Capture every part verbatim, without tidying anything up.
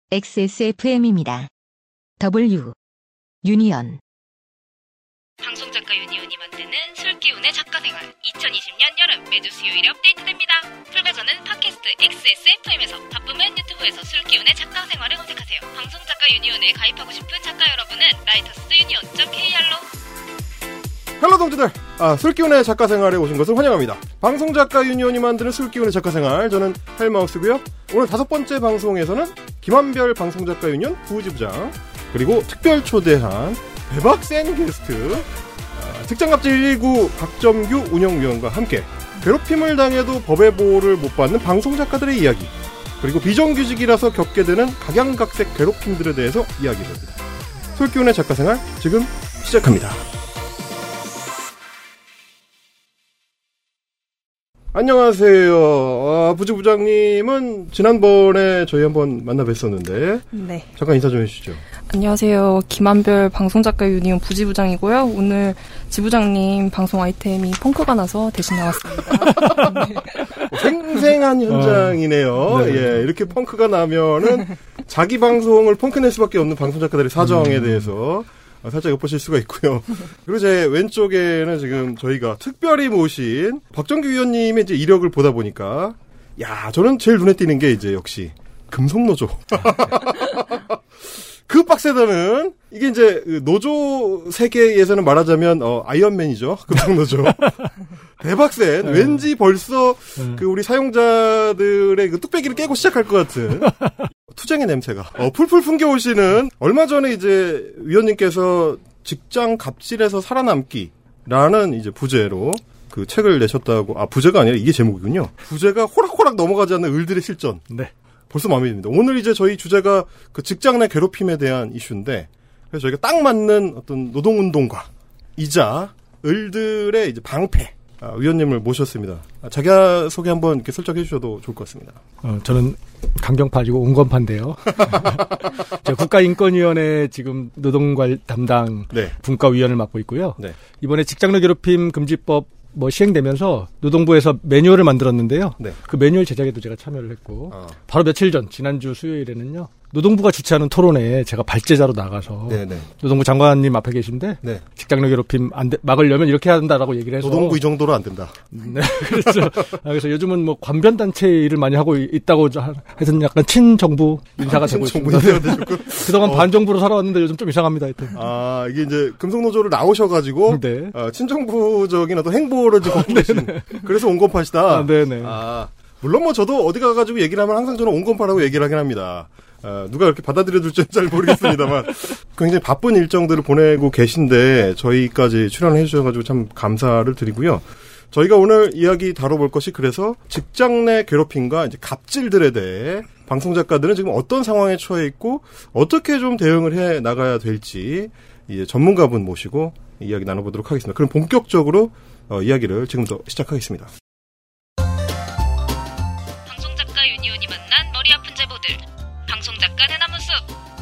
엑스에스에프엠입니다. W 유니언 방송작가 유니온이 만드는 술기운의 작가생활 이천이십 년 여름 매주 수요일에 업데이트됩니다. 풀버전은 팟캐스트 엑스에스에프엠에서 바쁘면 유튜브에서 술기운의 작가생활을 검색하세요. 방송작가 유니온에 가입하고 싶은 작가 여러분은 라이터스 유니온 닷 케이알로. 헬로 동지들, 아, 술기운의 작가생활에 오신 것을 환영합니다. 방송작가 유니온이 만드는 술기운의 작가생활, 저는 헬마우스고요. 오늘 다섯 번째 방송에서는 김한별 방송작가 유니온 부지부장, 그리고 특별 초대한 대박센 게스트 아, 특장갑질 일일구 박점규 운영위원과 함께 괴롭힘을 당해도 법의 보호를 못 받는 방송작가들의 이야기, 그리고 비정규직이라서 겪게 되는 각양각색 괴롭힘들에 대해서 이야기해봅니다. 술기운의 작가생활 지금 시작합니다. 안녕하세요. 아, 부지부장님은 지난번에 저희 한번 만나 뵀었는데 네. 잠깐 인사 좀 해주시죠. 안녕하세요. 김한별 방송작가 유니온 부지부장이고요. 오늘 지부장님 방송 아이템이 펑크가 나서 대신 나왔습니다. 네. 생생한 현장이네요. 어, 네. 예, 이렇게 펑크가 나면은 자기 방송을 펑크낼 수밖에 없는 방송작가들의 사정에 음. 대해서 살짝 엿보실 수가 있고요. 그리고 제 왼쪽에는 지금 저희가 특별히 모신 박정규 위원님의 이제 이력을 보다 보니까, 야, 저는 제일 눈에 띄는 게 이제 역시 금속노조. 그 빡세다는, 이게 이제 노조 세계에서는 말하자면, 어, 아이언맨이죠. 금속노조. 대박센. 네. 왠지 벌써 네. 그 우리 사용자들의 그 뚝배기를 깨고 시작할 것 같은 투쟁의 냄새가 어, 풀풀 풍겨오시는, 얼마 전에 이제 위원님께서 직장 갑질에서 살아남기라는 이제 부제로 그 책을 내셨다고. 아, 부제가 아니라 이게 제목이군요. 부제가 호락호락 넘어가지 않는 을들의 실전. 네. 벌써 마음에 듭니다. 오늘 이제 저희 주제가 그 직장 내 괴롭힘에 대한 이슈인데, 그래서 저희가 딱 맞는 어떤 노동운동가 이자 을들의 이제 방패 아, 위원님을 모셨습니다. 아, 자기 소개 한번 이렇게 슬쩍 해주셔도 좋을 것 같습니다. 어, 저는 강경파지고 온건파인데요. 제가 국가인권위원회 지금 노동관 담당 네. 분과위원을 맡고 있고요. 네. 이번에 직장 내 괴롭힘 금지법 뭐 시행되면서 노동부에서 매뉴얼을 만들었는데요. 네. 그 매뉴얼 제작에도 제가 참여를 했고 아. 바로 며칠 전 지난주 수요일에는요. 노동부가 주최하는 토론회에 제가 발제자로 나가서 네네. 노동부 장관님 앞에 계신데 네. 직장 내 괴롭힘 안 돼, 막으려면 이렇게 한다라고 얘기를 해서 노동부 이 정도로 안 된다. 네, 그렇죠. 그래서 요즘은 뭐 관변 단체 일을 많이 하고 있다고 해서 약간 친정부 인사가 되고 있습니다. 그동안 어. 반정부로 살아왔는데 요즘 좀 이상합니다. 하여튼. 아, 이게 이제 금속노조를 나오셔가지고 네. 어, 친정부적인 어떤 행보를 지금 걷고 계신. 그래서 온건파시다. 아, 네네. 아, 물론 뭐 저도 어디 가가지고 얘기를 하면 항상 저는 온건파라고 얘기를 하긴 합니다. 어, 누가 이렇게 받아들여줄지는 잘 모르겠습니다만 굉장히 바쁜 일정들을 보내고 계신데 저희까지 출연을 해주셔가지고 참 감사를 드리고요. 저희가 오늘 이야기 다뤄볼 것이, 그래서 직장 내 괴롭힘과 이제 갑질들에 대해 방송작가들은 지금 어떤 상황에 처해 있고 어떻게 좀 대응을 해 나가야 될지 이제 전문가분 모시고 이야기 나눠보도록 하겠습니다. 그럼 본격적으로 어, 이야기를 지금부터 시작하겠습니다. 방송작가 유니온이 만난 머리 아픈 제보들. 방송작가 대나무숲.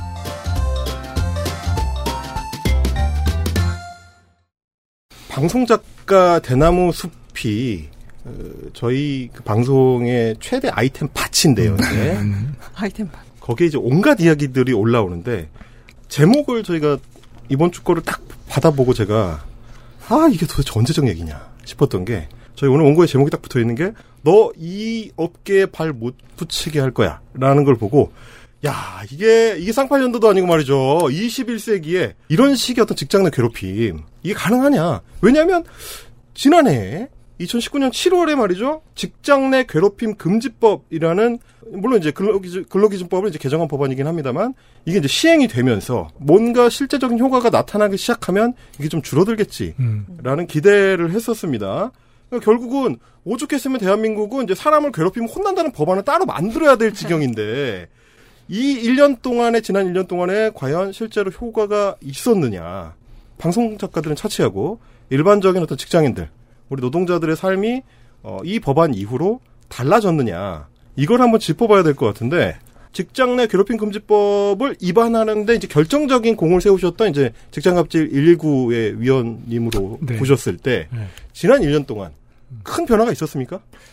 방송작가 대나무숲이 어, 저희 그 방송의 최대 아이템 밭인데요. 이제. 아이템 밭. 거기에 이제 온갖 이야기들이 올라오는데, 제목을 저희가 이번 주 거를 딱 받아보고 제가 아, 이게 도대체 언제적 얘기냐 싶었던 게, 저희 오늘 원고에 제목이 딱 붙어있는 게 너 이 업계에 발 못 붙이게 할 거야 라는 걸 보고, 야, 이게 이게 쌍팔년도도 아니고 말이죠. 이십일 세기에 이런 식의 어떤 직장 내 괴롭힘 이게 가능하냐. 왜냐하면 지난해 이천십구 년 칠월에 말이죠, 직장 내 괴롭힘 금지법이라는, 물론 이제 근로기준, 근로기준법을 이제 개정한 법안이긴 합니다만, 이게 이제 시행이 되면서 뭔가 실제적인 효과가 나타나기 시작하면 이게 좀 줄어들겠지라는 음. 기대를 했었습니다. 그러니까 결국은 오죽했으면 대한민국은 이제 사람을 괴롭히면 혼난다는 법안을 따로 만들어야 될 지경인데, 이 일 년 동안에, 지난 일 년 동안에 과연 실제로 효과가 있었느냐. 방송 작가들은 차치하고 일반적인 어떤 직장인들, 우리 노동자들의 삶이 어, 이 법안 이후로 달라졌느냐, 이걸 한번 짚어봐야 될 것 같은데, 직장 내 괴롭힘 금지법을 위반하는데 이제 결정적인 공을 세우셨던 이제 직장갑질 일일구의 위원님으로 네. 보셨을 때 네. 지난 일 년 동안 큰 변화가 있었습니까?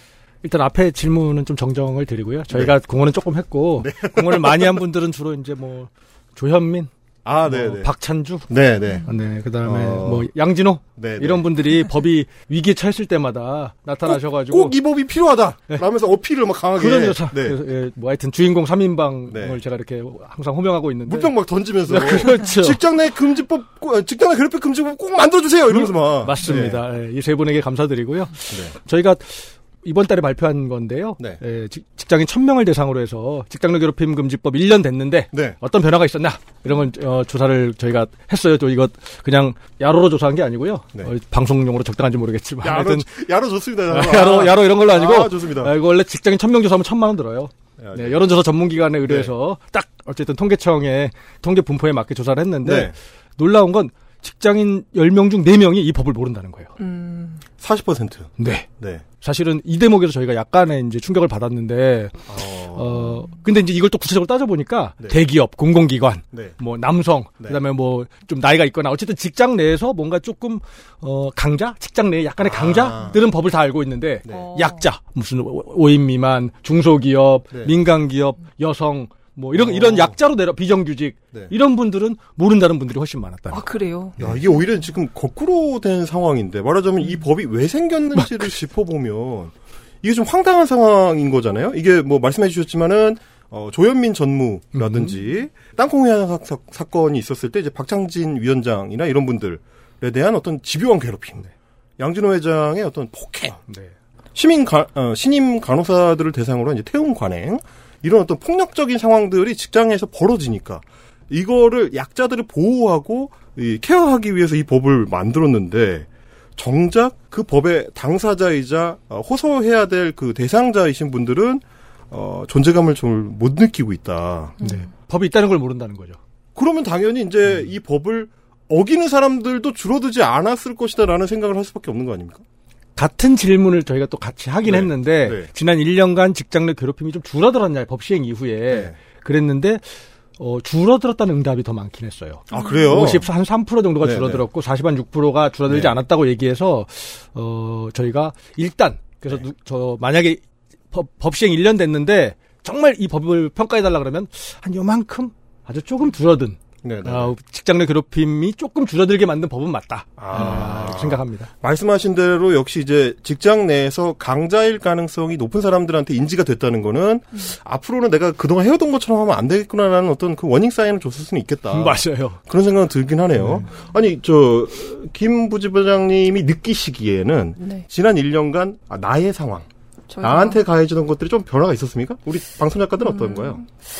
일단 앞에 질문은 좀 정정을 드리고요. 저희가 네. 공헌은 조금 했고 네. 공헌을 많이 한 분들은 주로 이제 뭐 조현민, 아, 네, 뭐 네. 박찬주, 네, 네, 네, 그다음에 어... 뭐 양진호 네, 이런 네. 분들이 법이 위기에 처했을 때마다 나타나셔가지고 꼭 이 법이 필요하다. 네. 라면서 어필을 막 강하게. 그럼요. 네. 그래서 예, 뭐 하여튼 주인공 삼 인방을 네. 제가 이렇게 항상 호명하고 있는데 물병 막 던지면서 네, 그렇죠. 직장 내 금지법, 직장 내 괴롭힘 금지법 꼭 만들어주세요. 이러면서 막. 맞습니다. 네. 예, 이 세 분에게 감사드리고요. 네. 저희가 이번 달에 발표한 건데요. 네. 예, 직, 직장인 천 명을 대상으로 해서 직장 내 괴롭힘 금지법 일 년 됐는데 네. 어떤 변화가 있었나 이런 건 어, 조사를 저희가 했어요. 또 이거 그냥 야로로 조사한 게 아니고요. 네. 어, 방송용으로 적당한지 모르겠지만 야로, 하여튼 야로 좋습니다. 아, 야로 야로 이런 걸로 아니고 아, 좋습니다. 아, 이거 원래 직장인 천 명 조사하면 천만 원 들어요. 네, 여론조사 전문기관에 의뢰해서 네. 딱 어쨌든 통계청의 통계 분포에 맞게 조사를 했는데 네. 놀라운 건 직장인 열 명 중 네 명이 이 법을 모른다는 거예요. 음. 사십 퍼센트. 네. 네. 사실은 이 대목에서 저희가 약간의 이제 충격을 받았는데, 어, 어 근데 이제 이걸 또 구체적으로 따져보니까, 네. 대기업, 공공기관, 네. 뭐, 남성, 네. 그 다음에 뭐, 좀 나이가 있거나, 어쨌든 직장 내에서 뭔가 조금, 어, 강자? 직장 내에 약간의 아. 강자들은 법을 다 알고 있는데, 네. 약자, 무슨 오 인 미만, 중소기업, 네. 민간기업, 여성, 뭐 이런 오. 이런 약자로 내려 비정규직 네. 이런 분들은 모른다는 분들이 훨씬 많았다. 아 그래요? 야 이게 오히려 지금 거꾸로 된 상황인데 말하자면 이 법이 왜 생겼는지를 짚어보면 이게 좀 황당한 상황인 거잖아요. 이게 뭐 말씀해 주셨지만은 어, 조현민 전무라든지 음. 땅콩 회항 사건이 있었을 때 이제 박창진 위원장이나 이런 분들에 대한 어떤 집요한 괴롭힘, 네. 양진호 회장의 어떤 폭행, 네. 시민 가, 어, 신임 간호사들을 대상으로 이제 태움 관행. 이런 어떤 폭력적인 상황들이 직장에서 벌어지니까 이거를 약자들을 보호하고 이 케어하기 위해서 이 법을 만들었는데 정작 그 법의 당사자이자 호소해야 될 그 대상자이신 분들은 어, 존재감을 좀 못 느끼고 있다. 네. 법이 있다는 걸 모른다는 거죠. 그러면 당연히 이제 음. 이 법을 어기는 사람들도 줄어들지 않았을 것이다라는 생각을 할 수밖에 없는 거 아닙니까? 같은 질문을 저희가 또 같이 하긴 네. 했는데 네. 지난 일 년간 직장 내 괴롭힘이 좀 줄어들었냐 법 시행 이후에 네. 그랬는데 어, 줄어들었다는 응답이 더 많긴 했어요. 아 그래요? 오십 한 삼 퍼센트 정도가 네, 줄어들었고 네. 사십 한 육 퍼센트가 줄어들지 네. 않았다고 얘기해서 어, 저희가 일단 그래서 네. 누, 저 만약에 법, 법 시행 일 년 됐는데 정말 이 법을 평가해달라 그러면 한 요만큼 아주 조금 줄어든 어, 직장 내 괴롭힘이 조금 줄어들게 만든 법은 맞다. 아, 아, 생각합니다. 말씀하신 대로 역시 이제 직장 내에서 강자일 가능성이 높은 사람들한테 인지가 됐다는 거는 음. 앞으로는 내가 그동안 해오던 것처럼 하면 안 되겠구나라는 어떤 그 워닝 사인을 줬을 수는 있겠다. 음, 맞아요. 그런 생각은 들긴 하네요. 네. 아니, 저, 김 부지부장님이 느끼시기에는 네. 지난 일 년간 아, 나의 상황, 저희가... 나한테 가해지던 것들이 좀 변화가 있었습니까? 우리 방송 작가들은 음... 어떤가요?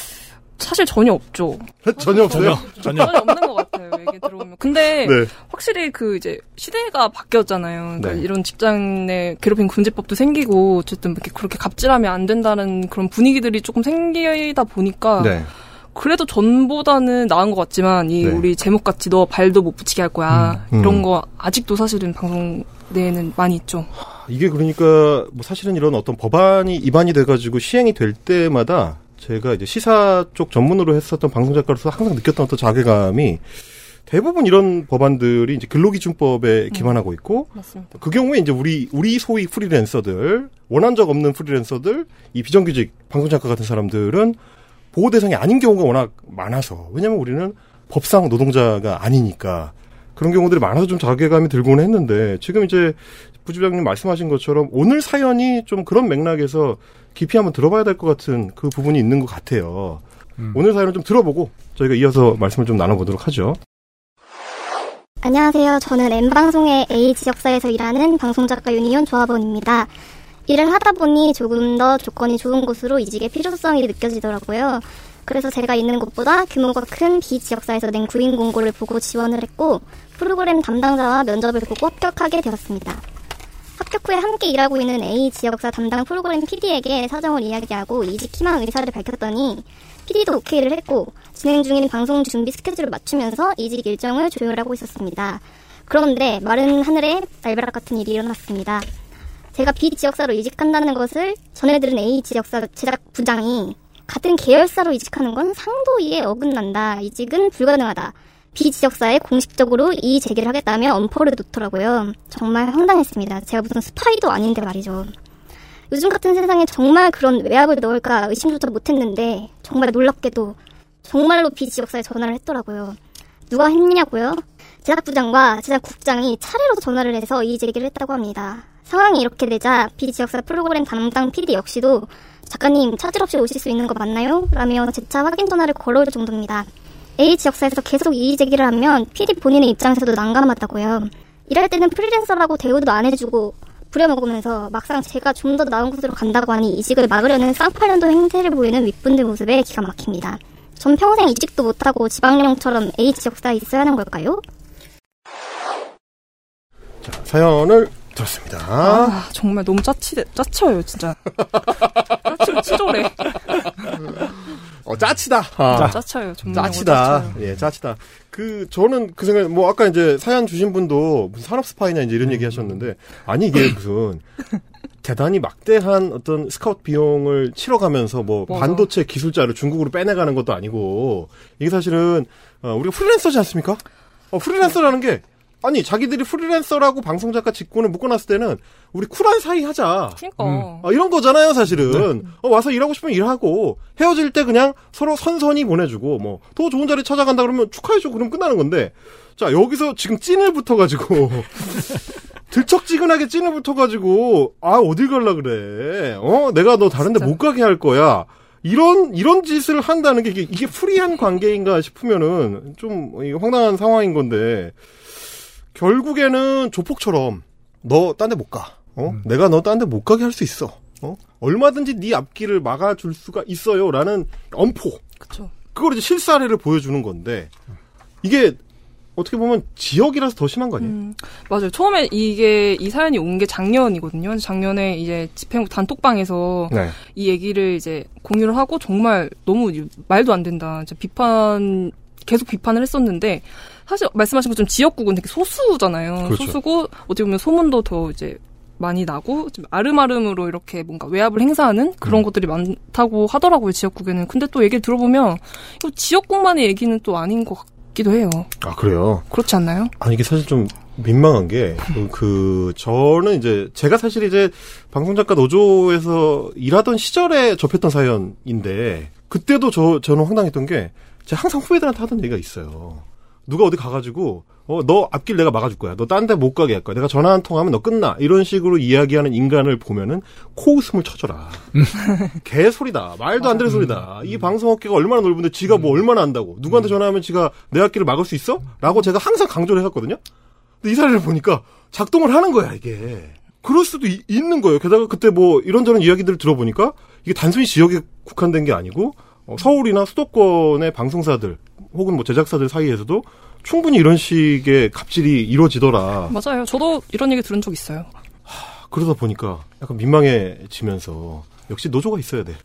사실 전혀 없죠. 전혀 없어요? 전혀. 전혀 없는 것 같아요, 얘기 들어보면. 근데, 네. 확실히 그 이제, 시대가 바뀌었잖아요. 그러니까 네. 이런 직장 내 괴롭힘 금지법도 생기고, 어쨌든 이렇게 그렇게 갑질하면 안 된다는 그런 분위기들이 조금 생기다 보니까, 네. 그래도 전보다는 나은 것 같지만, 이 네. 우리 제목같이 너 발도 못 붙이게 할 거야. 음, 음. 이런 거 아직도 사실은 방송 내에는 많이 있죠. 이게 그러니까, 뭐 사실은 이런 어떤 법안이 입안이 돼가지고 시행이 될 때마다, 제가 이제 시사 쪽 전문으로 했었던 방송작가로서 항상 느꼈던 어떤 자괴감이 대부분 이런 법안들이 이제 근로기준법에 기반하고 있고, 음, 그 경우에 이제 우리, 우리 소위 프리랜서들, 원한 적 없는 프리랜서들, 이 비정규직 방송작가 같은 사람들은 보호 대상이 아닌 경우가 워낙 많아서, 왜냐면 우리는 법상 노동자가 아니니까 그런 경우들이 많아서 좀 자괴감이 들곤 했는데, 지금 이제 부지부장님 말씀하신 것처럼 오늘 사연이 좀 그런 맥락에서 깊이 한번 들어봐야 될 것 같은 그 부분이 있는 것 같아요. 음. 오늘 사연을 좀 들어보고 저희가 이어서 말씀을 좀 나눠보도록 하죠. 안녕하세요. 저는 N방송의 A지역사에서 일하는 방송작가 유니온 조합원입니다. 일을 하다 보니 조금 더 조건이 좋은 곳으로 이직의 필요성이 느껴지더라고요. 그래서 제가 있는 곳보다 규모가 큰 B지역사에서 낸 구인 공고를 보고 지원을 했고 프로그램 담당자와 면접을 보고 합격하게 되었습니다. 합격 후에 함께 일하고 있는 A지역사 담당 프로그램 피디에게 사정을 이야기하고 이직 희망 의사를 밝혔더니 피디도 오케이를 했고 진행 중인 방송 준비 스케줄을 맞추면서 이직 일정을 조율하고 있었습니다. 그런데 마른 하늘에 날벼락 같은 일이 일어났습니다. 제가 B지역사로 이직한다는 것을 전해 들은 A지역사 제작 부장이 같은 계열사로 이직하는 건 상도위에 어긋난다. 이직은 불가능하다. B지역사에 공식적으로 이의 제기를 하겠다며 엄포를 놓더라고요. 정말 황당했습니다. 제가 무슨 스파이도 아닌데 말이죠. 요즘 같은 세상에 정말 그런 외압을 넣을까 의심조차 못했는데 정말 놀랍게도 정말로 B 지역사에 전화를 했더라고요. 누가 했냐고요? 제작부장과 제작국장이 차례로 전화를 해서 이의 제기를 했다고 합니다. 상황이 이렇게 되자 B 지역사 프로그램 담당 피디 역시도 작가님 차질 없이 오실 수 있는 거 맞나요? 라며 재차 확인 전화를 걸어올 정도입니다. A 지역사에서 계속 이의 제기를 하면 피디 본인의 입장에서도 난감하다고요. 일할 때는 프리랜서라고 대우도 안 해주고 부려먹으면서 막상 제가 좀 더 나은 곳으로 간다고 하니 이직을 막으려는 쌍팔년도 행태를 보이는 윗분들 모습에 기가 막힙니다. 전 평생 이직도 못하고 지방령처럼 A 지역사에 있어야 하는 걸까요? 자, 사연을 들었습니다. 아, 정말 너무 짜치, 짜쳐요, 진짜. 짜치고 치졸해. 어, 짜치다. 아. 짜쳐요, 정말. 짜치다. 짜쳐요. 예, 짜치다. 그, 저는 그 생각, 뭐, 아까 이제 사연 주신 분도 무슨 산업 스파이냐 이제 이런 얘기 하셨는데, 아니, 이게 무슨, 대단히 막대한 어떤 스카우트 비용을 치러가면서 뭐, 맞아. 반도체 기술자를 중국으로 빼내가는 것도 아니고, 이게 사실은, 어, 우리가 프리랜서지 않습니까? 어, 프리랜서라는 게, 아니 자기들이 프리랜서라고 방송작가 직군을 묶어놨을 때는 우리 쿨한 사이 하자. 그러니까. 음. 어, 이런 거잖아요 사실은. 네. 어, 와서 일하고 싶으면 일하고 헤어질 때 그냥 서로 선선히 보내주고 뭐 더 좋은 자리 찾아간다 그러면 축하해줘 그럼 끝나는 건데 자 여기서 지금 찐을 붙어가지고 들척지근하게 찐을 붙어가지고 아 어딜 갈라 그래. 어 내가 너 다른데 진짜. 못 가게 할 거야. 이런 이런 짓을 한다는 게 이게, 이게 프리한 관계인가 싶으면은 좀 황당한 상황인 건데. 결국에는 조폭처럼 너 딴 데 못 가. 어? 음. 내가 너 딴 데 못 가게 할 수 있어. 어? 얼마든지 네 앞길을 막아줄 수가 있어요라는 엄포. 그쵸. 그걸 이제 실사례를 보여주는 건데 이게 어떻게 보면 지역이라서 더 심한 거 아니에요? 음, 맞아요. 처음에 이게 이 사연이 온 게 작년이거든요. 작년에 이제 집행국 단톡방에서 네. 이 얘기를 이제 공유를 하고 정말 너무 말도 안 된다. 이제 비판 계속 비판을 했었는데. 사실 말씀하신 것처럼 지역국은 되게 소수잖아요. 그렇죠. 소수고 어떻게 보면 소문도 더 이제 많이 나고 좀 아름아름으로 이렇게 뭔가 외압을 행사하는 그런 음. 것들이 많다고 하더라고요. 지역국에는. 근데 또 얘기를 들어보면 이거 지역국만의 얘기는 또 아닌 것 같기도 해요. 아 그래요? 그렇지 않나요? 아니 이게 사실 좀 민망한 게 그 저는 이제 제가 사실 이제 방송작가 노조에서 일하던 시절에 접했던 사연인데 그때도 저 저는 황당했던 게 제가 항상 후배들한테 하던 얘기가 있어요. 누가 어디 가가지고 어 너 앞길 내가 막아줄 거야. 너 딴 데 못 가게 할 거야. 내가 전화 한 통 하면 너 끝나. 이런 식으로 이야기하는 인간을 보면은 코웃음을 쳐줘라. 개소리다. 말도 안 되는 소리다. 이 방송업계가 얼마나 넓은데 지가 뭐 얼마나 안다고. 누구한테 전화하면 지가 내 앞길을 막을 수 있어? 라고 제가 항상 강조를 해왔거든요. 근데 이 사례를 보니까 작동을 하는 거야 이게. 그럴 수도 이, 있는 거예요. 게다가 그때 뭐 이런저런 이야기들을 들어보니까 이게 단순히 지역에 국한된 게 아니고 어, 서울이나 수도권의 방송사들 혹은 뭐 제작사들 사이에서도 충분히 이런 식의 갑질이 이루어지더라. 맞아요. 저도 이런 얘기 들은 적 있어요. 하, 그러다 보니까 약간 민망해지면서 역시 노조가 있어야 돼.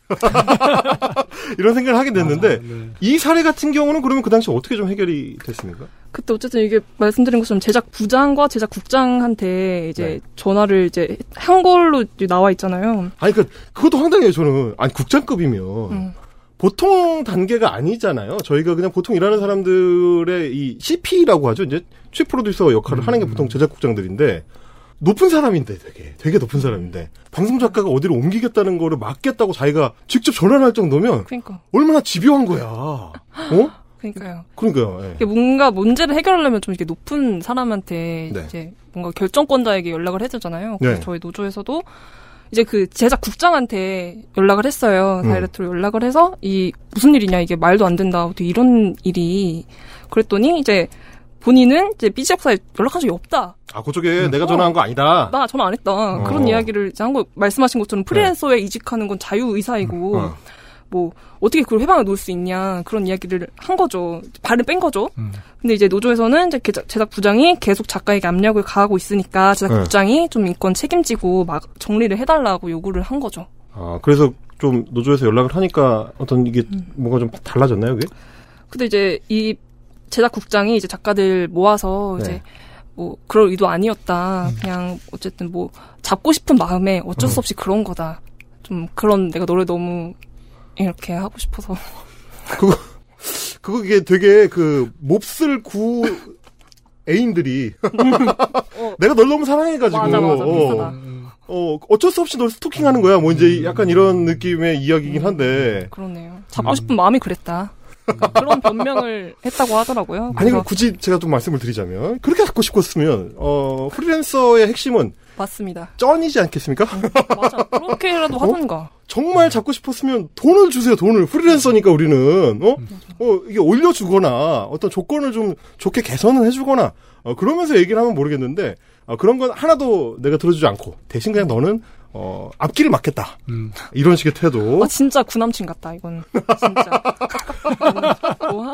이런 생각을 하게 됐는데 맞아, 네. 이 사례 같은 경우는 그러면 그 당시 어떻게 좀 해결이 됐습니까? 그때 어쨌든 이게 말씀드린 것처럼 제작부장과 제작국장한테 이제 네. 전화를 이제 한 걸로 나와 있잖아요. 아니 그 그것도 황당해요. 저는 아니 국장급이면. 음. 보통 단계가 아니잖아요. 저희가 그냥 보통 일하는 사람들의 이 씨피라고 하죠. 이제 취 프로듀서 역할을 음. 하는 게 보통 제작국장들인데 높은 사람인데 되게 되게 높은 사람인데 방송 작가가 어디로 옮기겠다는 거를 막겠다고 자기가 직접 전화를 할 정도면 그러니까. 얼마나 집요한 거야. 어? 그러니까요. 그러니까요. 예. 뭔가 문제를 해결하려면 좀 이렇게 높은 사람한테 네. 이제 뭔가 결정권자에게 연락을 해야 되잖아요. 그래서 네. 저희 노조에서도 이제 그 제작국장한테 연락을 했어요. 다이렉트로 음. 연락을 해서 이 무슨 일이냐 이게 말도 안 된다. 어떻게 이런 일이 그랬더니 이제 본인은 이제 B 지역사에 연락한 적이 없다. 아 그쪽에 음. 내가 전화한 거 아니다. 나 전화 안 했다. 어. 그런 이야기를 이제 한 거 말씀하신 것처럼 프리랜서에 네. 이직하는 건 자유 의사이고 어. 뭐 어떻게 그걸 회방에 놓을 수 있냐 그런 이야기를 한 거죠. 발을 뺀 거죠. 음. 근데 이제 노조에서는 이제 제작부장이 계속 작가에게 압력을 가하고 있으니까 제작국장이 네. 좀 인권 책임지고 막 정리를 해달라고 요구를 한 거죠. 아 그래서 좀 노조에서 연락을 하니까 어떤 이게 음. 뭔가 좀 달라졌나요, 그게? 근데 이제 이 제작국장이 이제 작가들 모아서 네. 이제 뭐 그럴 의도 아니었다. 음. 그냥 어쨌든 뭐 잡고 싶은 마음에 어쩔 수 없이 음. 그런 거다. 좀 그런 내가 너를 너무 이렇게 하고 싶어서. 그거, 그거 이게 되게 그, 몹쓸 구 애인들이. 어. 내가 널 너무 사랑해가지고. 맞아, 맞아. 비슷하다. 어, 어, 어쩔 수 없이 널 스토킹하는 거야. 뭐 이제 약간 이런 느낌의 이야기이긴 한데. 그러네요. 잡고 싶은 마음이 그랬다. 그런 변명을 했다고 하더라고요. 아니, 굳이 제가 좀 말씀을 드리자면, 그렇게 잡고 싶었으면, 어, 프리랜서의 핵심은. 맞습니다. 쩐이지 않겠습니까? 맞아. 그렇게라도 하던가. 어? 정말 잡고 싶었으면 돈을 주세요, 돈을. 프리랜서니까 우리는, 어? 어, 이게 올려주거나, 어떤 조건을 좀 좋게 개선을 해주거나, 어, 그러면서 얘기를 하면 모르겠는데, 어, 그런 건 하나도 내가 들어주지 않고, 대신 그냥 너는, 어, 앞길을 막겠다. 음. 이런 식의 태도. 아, 진짜 구남친 같다, 이건. 진짜. 뭐야?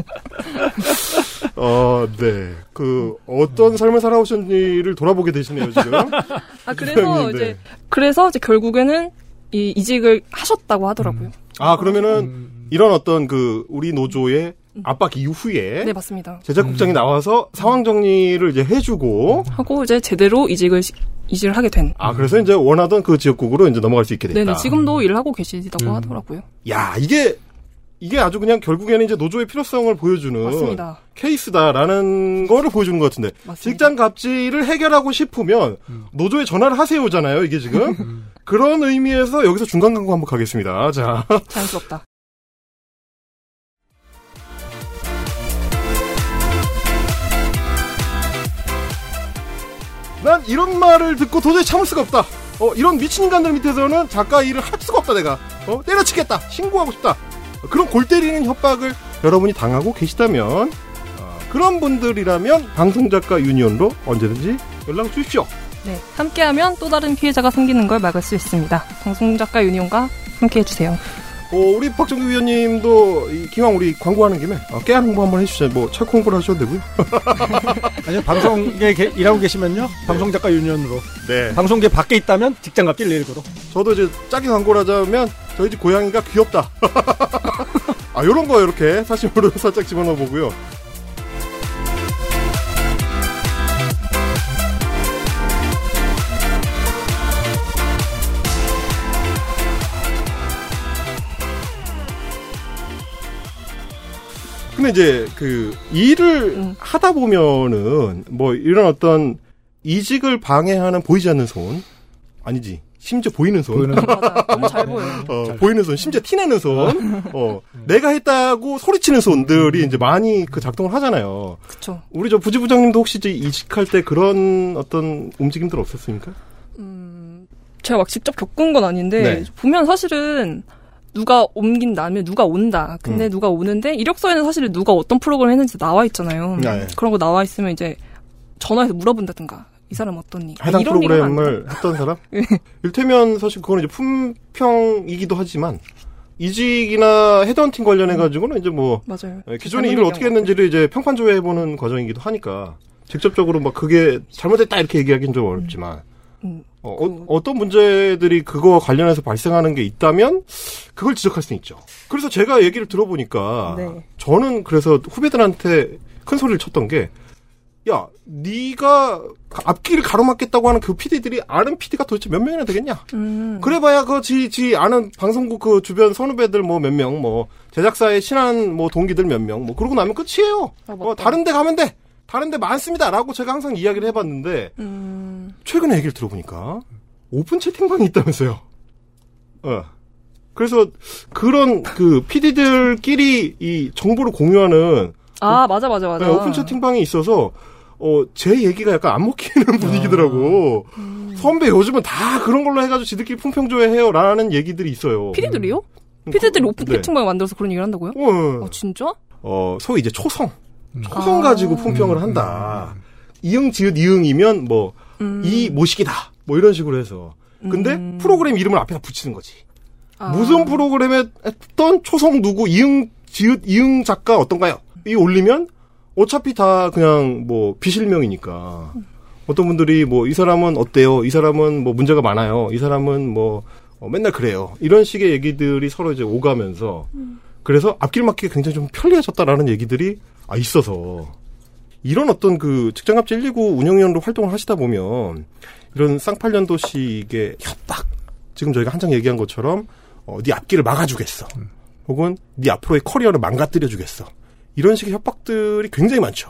어, 네. 그, 어떤 삶을 살아오셨는지를 돌아보게 되시네요, 지금. 아, 그래서 네. 이제, 그래서 이제 결국에는 이 이직을 하셨다고 하더라고요. 아, 그러면은, 음. 이런 어떤 그, 우리 노조의 압박 이후에. 네, 맞습니다. 제작국장이 음. 나와서 상황 정리를 이제 해주고. 하고 이제 제대로 이직을, 이직을 하게 된. 아, 그래서 이제 원하던 그 지역국으로 이제 넘어갈 수 있게 됐다. 네네, 지금도 일을 하고 계시다고 음. 하더라고요. 야, 이게, 이게 아주 그냥 결국에는 이제 노조의 필요성을 보여주는. 맞습니다. 케이스다라는 거를 보여주는 것 같은데. 맞습니다. 직장 갑질을 해결하고 싶으면 음. 노조에 전화를 하세요잖아요, 이게 지금. 음. 그런 의미에서 여기서 중간 광고 한번 가겠습니다. 자. 자연스럽다. 난 이런 말을 듣고 도저히 참을 수가 없다. 어, 이런 미친 인간들 밑에서는 작가 일을 할 수가 없다, 내가. 어, 때려치겠다. 신고하고 싶다. 어, 그런 골 때리는 협박을 여러분이 당하고 계시다면, 어, 그런 분들이라면 방송작가 유니온으로 언제든지 연락 주십시오. 네, 함께하면 또 다른 피해자가 생기는 걸 막을 수 있습니다. 방송작가 유니온과 함께해주세요. 어, 우리 박정규 위원님도 이, 기왕 우리 광고하는 김에 어, 깨알 홍보 한번 해주시죠. 뭐 책 홍보를 하셔도 되고요. 아니요, 방송계 게, 일하고 계시면요, 방송작가 유니온으로. 네. 방송계 밖에 있다면 직장갑질 일부로. 저도 이제 짜게 광고를 하자면 저희 집 고양이가 귀엽다. 아, 요런 거 이렇게 사심으로 살짝 집어넣어 보고요. 근데 이제 그 일을 음. 하다 보면은 뭐 이런 어떤 이직을 방해하는 보이지 않는 손 아니지 심지어 보이는 손 보이는 손 맞아 너무 잘 보여요. 어, 보이는 손 심지어 티내는 손 어 내가 했다고 소리치는 손들이 이제 많이 그 작동을 하잖아요. 그렇죠. 우리 저 부지부장님도 혹시 이제 이직할 때 그런 어떤 움직임들 없었습니까? 음 제가 막 직접 겪은 건 아닌데 네. 보면 사실은. 누가 옮긴 다음에 누가 온다. 근데 음. 누가 오는데 이력서에는 사실 누가 어떤 프로그램 했는지 나와 있잖아요. 네. 그런 거 나와 있으면 이제 전화해서 물어본다든가 이 사람 어떻니? 해당 아, 프로그램을 했던 사람? 일테면 사실 그건 이제 품평이기도 하지만 이직이나 헤드헌팅 관련해가지고는 이제 뭐 맞아요. 기존에 일을 어떻게 했는지를 이제 평판 조회해보는 과정이기도 하니까 직접적으로 막 그게 잘못했다 이렇게 얘기하기는 좀 어렵지만 음. 어, 어, 어떤 문제들이 그거와 관련해서 발생하는 게 있다면 그걸 지적할 수는 있죠. 그래서 제가 얘기를 들어보니까 네. 저는 그래서 후배들한테 큰 소리를 쳤던 게 야, 네가 앞길을 가로막겠다고 하는 그 피디들이 아는 피디가 도대체 몇 명이나 되겠냐? 음. 그래봐야 그 지 지 아는 방송국 그 주변 선후배들 뭐 몇 명, 뭐 제작사의 친한 뭐 동기들 몇 명, 뭐 그러고 나면 끝이에요. 아, 어, 다른데 가면 돼. 다른데 많습니다라고 제가 항상 이야기를 해봤는데 음... 최근에 얘기를 들어보니까 오픈 채팅방이 있다면서요. 어. 그래서 그런 그 피디들끼리 이 정보를 공유하는 아 오, 맞아 맞아 맞아 네, 오픈 채팅방이 있어서 어, 제 얘기가 약간 안 먹히는 분위기더라고. 아... 음... 선배 요즘은 다 그런 걸로 해가지고 지들끼리 품평조회해요라는 얘기들이 있어요. 피디들이요? 피디들이 오픈 네. 채팅방을 만들어서 그런 얘기를 한다고요? 어, 아 진짜? 어 소위 이제 초성. 초성 가지고 품평을 한다. 이응, 지읒, 이응이면 뭐, 음. 이 모식이다. 뭐 이런 식으로 해서. 근데 음. 프로그램 이름을 앞에다 붙이는 거지. 아. 무슨 프로그램에 했던 초성 누구, 이응, 지읒, 이응 작가 어떤가요? 이 올리면 어차피 다 그냥 뭐 비실명이니까. 어떤 분들이 뭐 이 사람은 어때요? 이 사람은 뭐 문제가 많아요. 이 사람은 뭐 어, 맨날 그래요. 이런 식의 얘기들이 서로 이제 오가면서 음. 그래서 앞길 막기가 굉장히 좀 편리해졌다라는 얘기들이 아, 있어서. 이런 어떤 그 직장갑질 일이구 운영위원으로 활동을 하시다 보면 이런 쌍팔년도식의 협박. 지금 저희가 한창 얘기한 것처럼 어, 네 앞길을 막아주겠어. 음. 혹은 네 앞으로의 커리어를 망가뜨려주겠어. 이런 식의 협박들이 굉장히 많죠.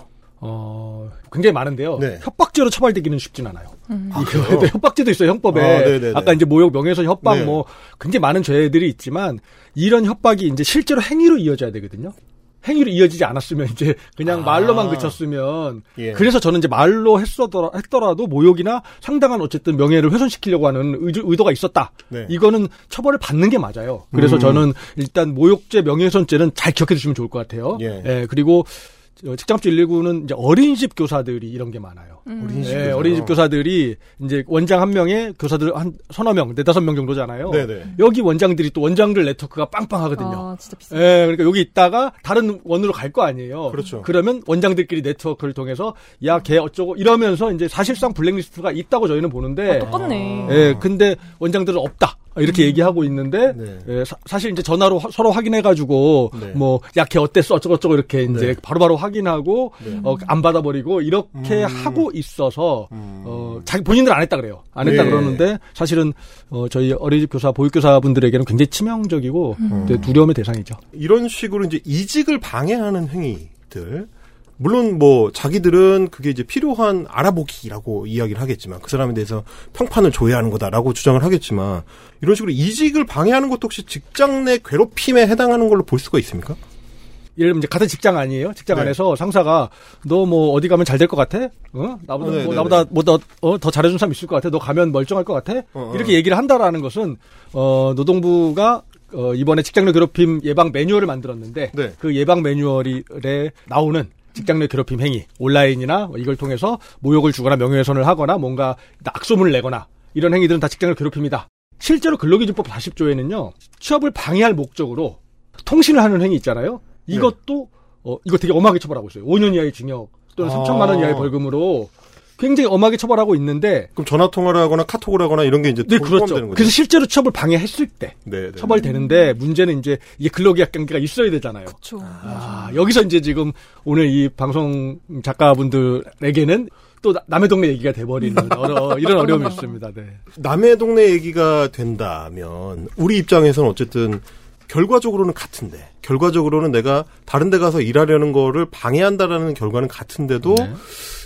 어, 굉장히 많은데요. 네. 협박죄로 처벌되기는 쉽진 않아요. 음. 아, 네, 협박죄도 있어요, 형법에. 아, 아까 이제 모욕, 명예훼손, 협박, 네. 뭐, 굉장히 많은 죄들이 있지만, 이런 협박이 이제 실제로 행위로 이어져야 되거든요. 행위로 이어지지 않았으면 이제 그냥 아. 말로만 그쳤으면 예. 그래서 저는 이제 말로 했어더라, 했더라도 모욕이나 상당한 어쨌든 명예를 훼손시키려고 하는 의도, 의도가 있었다. 네. 이거는 처벌을 받는 게 맞아요. 그래서 음. 저는 일단 모욕죄, 명예훼손죄는 잘 기억해 주시면 좋을 것 같아요. 예. 예, 그리고 직장법조 일일구는 이제 어린이집 교사들이 이런 게 많아요. 음. 어린이집, 네, 어린이집 교사들이 이제 원장 한 명에 교사들 한 서너 명, 네다섯 명 정도잖아요. 네네. 여기 원장들이 또 원장들 네트워크가 빵빵하거든요. 아, 진짜 비싸. 네, 그러니까 여기 있다가 다른 원으로 갈 거 아니에요. 그렇죠. 그러면 원장들끼리 네트워크를 통해서 야, 걔 어쩌고 이러면서 이제 사실상 블랙리스트가 있다고 저희는 보는데. 아, 똑같네. 예, 네, 근데 원장들은 없다. 이렇게 음. 얘기하고 있는데 네. 예, 사, 사실 이제 전화로 화, 서로 확인해가지고 네. 뭐 야 걔 어땠어 어쩌고저쩌고 이렇게 이제 네. 바로바로 확인하고 네. 어, 안 받아버리고 이렇게 음. 하고 있어서 음. 어, 자기 본인들 안 했다 그래요. 안 했다 네. 그러는데 사실은 어, 저희 어린이집 교사 보육교사분들에게는 굉장히 치명적이고 음. 두려움의 대상이죠. 이런 식으로 이제 이직을 방해하는 행위들. 물론 뭐 자기들은 그게 이제 필요한 알아보기라고 이야기를 하겠지만 그 사람에 대해서 평판을 줘야 하는 거다라고 주장을 하겠지만 이런 식으로 이직을 방해하는 것도 혹시 직장 내 괴롭힘에 해당하는 걸로 볼 수가 있습니까? 예를 들면 이제 같은 직장 아니에요? 직장 네. 안에서 상사가 너 뭐 어디 가면 잘 될 것 같아? 어? 나보다 어, 뭐 나보다 뭐 더 어, 더 잘해준 사람 있을 것 같아? 너 가면 멀쩡할 것 같아? 어, 어. 이렇게 얘기를 한다라는 것은 어, 노동부가 어, 이번에 직장 내 괴롭힘 예방 매뉴얼을 만들었는데 네. 그 예방 매뉴얼에 나오는 직장 내 괴롭힘 행위, 온라인이나 이걸 통해서 모욕을 주거나 명예훼손을 하거나 뭔가 악소문을 내거나 이런 행위들은 다 직장 내 괴롭힘이다. 실제로 근로기준법 사십 조에는요. 취업을 방해할 목적으로 통신을 하는 행위 있잖아요. 이것도 네. 어, 이거 되게 엄하게 처벌하고 있어요. 오 년 이하의 징역 또는 아. 삼천만 원 이하의 벌금으로 굉장히 엄하게 처벌하고 있는데 그럼 전화 통화를 하거나 카톡을 하거나 이런 게 이제 네, 그렇죠. 거죠? 그래서 실제로 취업을 방해했을 때 네, 네. 처벌되는데 문제는 이제 이게 근로계약 관계가 있어야 되잖아요. 그렇죠. 아, 여기서 이제 지금 오늘 이 방송 작가분들에게는 또 남의 동네 얘기가 돼버리는 어려, 이런 어려움이 있습니다. 네. 남의 동네 얘기가 된다면 우리 입장에서는 어쨌든 결과적으로는 같은데 결과적으로는 내가 다른 데 가서 일하려는 거를 방해한다라는 결과는 같은데도 네.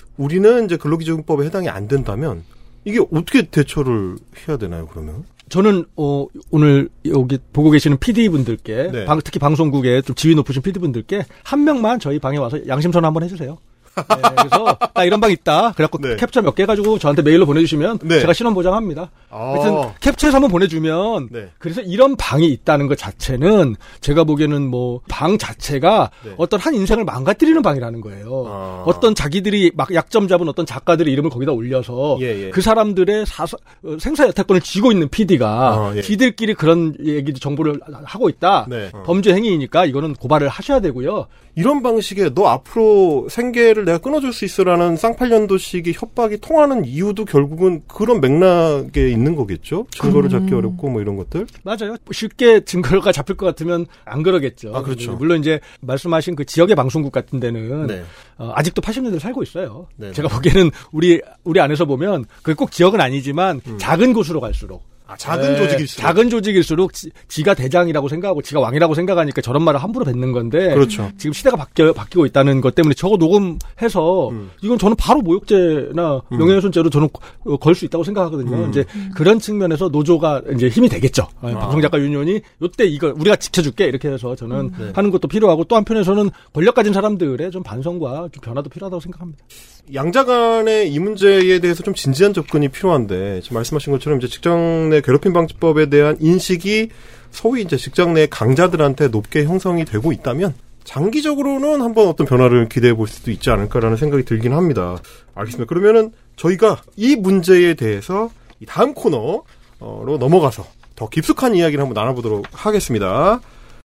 우리는 이제 근로기준법에 해당이 안 된다면 이게 어떻게 대처를 해야 되나요, 그러면? 저는 어 오늘 여기 보고 계시는 피디분들께 네. 방, 특히 방송국에 좀 지위 높으신 피디분들께 한 명만 저희 방에 와서 양심선언 한번 해주세요. 네, 그래서 나 이런 방 있다. 그래갖고 네. 캡처 몇 개 가지고 저한테 메일로 보내주시면 네. 제가 신원 보장합니다. 아. 하여튼 캡처해서 한번 보내주면 네. 그래서 이런 방이 있다는 것 자체는 제가 보기에는 뭐 방 자체가 네. 어떤 한 인생을 망가뜨리는 방이라는 거예요. 아. 어떤 자기들이 막 약점 잡은 어떤 작가들의 이름을 거기다 올려서 예, 예. 그 사람들의 사사, 생사 여태권을 쥐고 있는 피디가 아, 예. 지들끼리 그런 얘기 정보를 하고 있다. 네. 어. 범죄 행위이니까 이거는 고발을 하셔야 되고요. 이런 방식의 너 앞으로 생계를 내가 끊어줄 수 있어라는 쌍팔년도식의 협박이 통하는 이유도 결국은 그런 맥락에 있는 거겠죠? 증거를 잡기 음. 어렵고 뭐 이런 것들? 맞아요. 쉽게 증거가 잡힐 것 같으면 안 그러겠죠. 아, 그렇죠. 물론 이제 말씀하신 그 지역의 방송국 같은 데는 네. 어, 아직도 팔십 년대를 살고 있어요. 네네. 제가 보기에는 우리 우리 안에서 보면 그게 꼭 지역은 아니지만 음. 작은 곳으로 갈수록 아, 작은 네, 조직일수록. 작은 조직일수록 지, 지가 대장이라고 생각하고 지가 왕이라고 생각하니까 저런 말을 함부로 뱉는 건데. 그렇죠. 지금 시대가 바뀌어, 바뀌고 있다는 것 때문에 저거 녹음해서 음. 이건 저는 바로 모욕죄나 음. 명예훼손죄로 저는 걸 수 있다고 생각하거든요. 음. 이제 음. 그런 측면에서 노조가 이제 힘이 되겠죠. 아. 방송작가 유니온이 요때 이거 우리가 지켜줄게 이렇게 해서 저는 음. 네. 하는 것도 필요하고 또 한편에서는 권력 가진 사람들의 좀 반성과 좀 변화도 필요하다고 생각합니다. 양자 간의 이 문제에 대해서 좀 진지한 접근이 필요한데 지금 말씀하신 것처럼 이제 직장 내 괴롭힘 방지법에 대한 인식이 소위 이제 직장 내 강자들한테 높게 형성이 되고 있다면 장기적으로는 한번 어떤 변화를 기대해 볼 수도 있지 않을까라는 생각이 들긴 합니다. 알겠습니다. 그러면은 저희가 이 문제에 대해서 이 다음 코너로 넘어가서 더 깊숙한 이야기를 한번 나눠보도록 하겠습니다.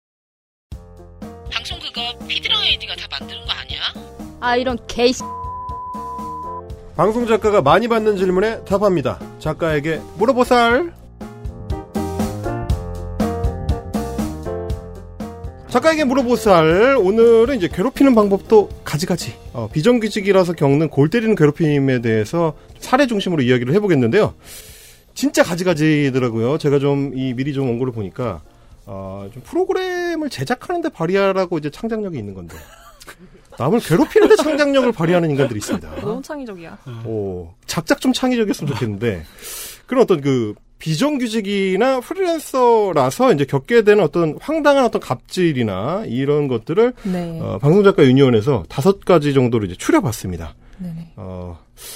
방송 그거 피드랑 에이디가 다 만드는 거 아니야? 아 이런 개씨. 방송 작가가 많이 받는 질문에 답합니다. 작가에게 물어보살. 작가에게 물어보살. 오늘은 이제 괴롭히는 방법도 가지가지. 어, 비정규직이라서 겪는 골 때리는 괴롭힘에 대해서 사례 중심으로 이야기를 해보겠는데요. 진짜 가지가지더라고요. 제가 좀 이 미리 좀 원고를 보니까 어, 좀 프로그램을 제작하는데 발휘하라고 이제 창작력이 있는 건데. 남을 괴롭히는데 창작력을 발휘하는 인간들이 있습니다. 너무 창의적이야. 오, 작작 좀 창의적이었으면 좋겠는데 그런 어떤 그 비정규직이나 프리랜서라서 이제 겪게 되는 어떤 황당한 어떤 갑질이나 이런 것들을 네. 어, 방송작가 유니온에서 다섯 가지 정도로 이제 추려봤습니다. 네네. 어,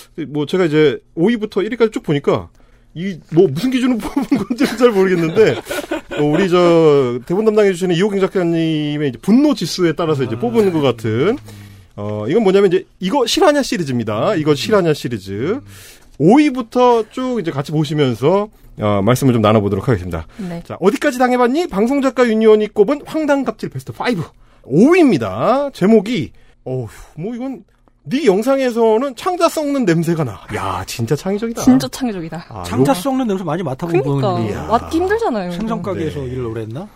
뭐 제가 이제 오 위부터 일 위까지 쭉 보니까 이 뭐 무슨 기준으로 뽑은 건지는 잘 모르겠는데 어, 우리 저 대본 담당해 주시는 이호경 작가님의 이제 분노 지수에 따라서 이제 뽑은 것 같은 어 이건 뭐냐면 이제 이거 실화냐 시리즈입니다. 이거 실화냐 시리즈 오 위부터 쭉 이제 같이 보시면서 어, 말씀을 좀 나눠보도록 하겠습니다. 네. 자, 어디까지 당해봤니? 방송작가 유니온이 꼽은 황당갑질 베스트 오. 오 위입니다. 제목이 어휴 뭐 이건 네 영상에서는 창자 썩는 냄새가 나. 야, 진짜 창의적이다. 진짜 창의적이다. 아, 창자 썩는 냄새 많이 맡아본 분이. 그러니까 맡기 힘들잖아요. 생선 가게에서 네. 일을 오래 했나?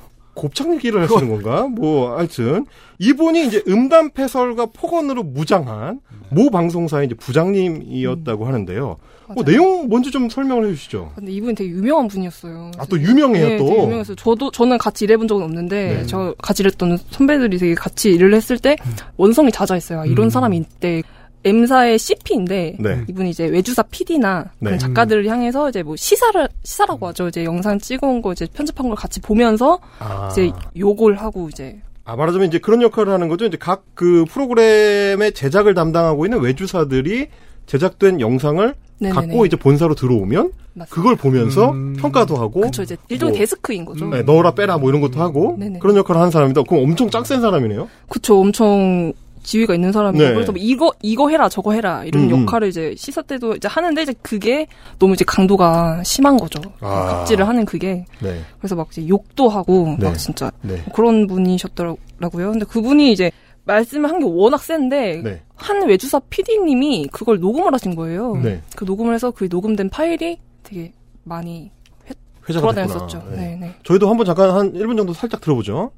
곱창 얘기를 하시는 건가? 뭐 하여튼 이분이 이제 음담 패설과 폭언으로 무장한 모 방송사의 이제 부장님이었다고 음. 하는데요. 뭐 내용 뭔지 좀 설명을 해주시죠. 근데 이분이 되게 유명한 분이었어요. 아, 또 유명해요, 네, 또. 되게 유명했어요. 저도 저는 같이 일해본 적은 없는데 네. 저 같이 일했던 선배들이 되게 같이 일을 했을 때 원성이 자자했어요. 아, 이런 음. 사람이 있대. M사의 씨피인데 네. 이분이 이제 외주사 피디나 네. 그런 작가들을 향해서 이제 뭐 시사를 시사라고 하죠. 이제 영상 찍어온 거 이제 편집한 걸 같이 보면서 아. 이제 욕을 하고 이제. 아, 말하자면 이제 그런 역할을 하는 거죠. 이제 각 그 프로그램의 제작을 담당하고 있는 외주사들이 제작된 영상을 네네네. 갖고 이제 본사로 들어오면 맞습니다. 그걸 보면서 음... 평가도 하고. 그렇죠. 이제 일종의 뭐, 데스크인 거죠. 네, 넣어라 빼라 뭐 이런 것도 하고 네네. 그런 역할을 하는 사람이다. 그럼 엄청 짝센 사람이네요. 그렇죠. 엄청 지위가 있는 사람이고 네. 그래서 뭐 이거 이거 해라 저거 해라 이런 음, 역할을 이제 시사 때도 이제 하는데 이제 그게 너무 이제 강도가 심한 거죠. 아. 갑질을 하는 그게. 네. 그래서 막 이제 욕도 하고 네. 막 진짜 네. 그런 분이셨더라고요. 근데 그분이 이제 말씀을 한 게 워낙 센데 네. 한 외주사 피디님이 그걸 녹음을 하신 거예요. 네. 그 녹음을 해서 그 녹음된 파일이 되게 많이 회, 돌아다녔었죠. 네. 네, 네. 저희도 한번 잠깐 한 일 분 정도 살짝 들어보죠.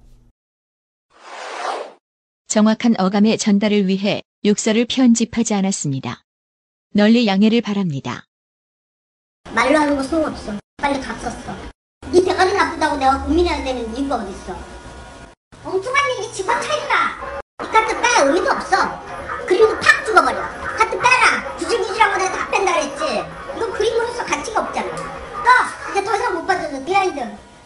정확한 어감의 전달을 위해 욕설을 편집하지 않았습니다. 널리 양해를 바랍니다. 말로 하는 거 소용없어. 빨리 갔었어. 네 대가리 나쁘다고 내가 고민해야 되는 이유가 어딨어. 엉뚱한 얘기 집어쳐있다. 이 카트 빼 의미도 없어. 그림도 팍 죽어버려. 카트 빼라. 구질구질하고 내가 다 뺀다 그랬지. 이거 그림으로서 가치가 없잖아. 또 이제 더 이상 못 봐줘서 비하인드.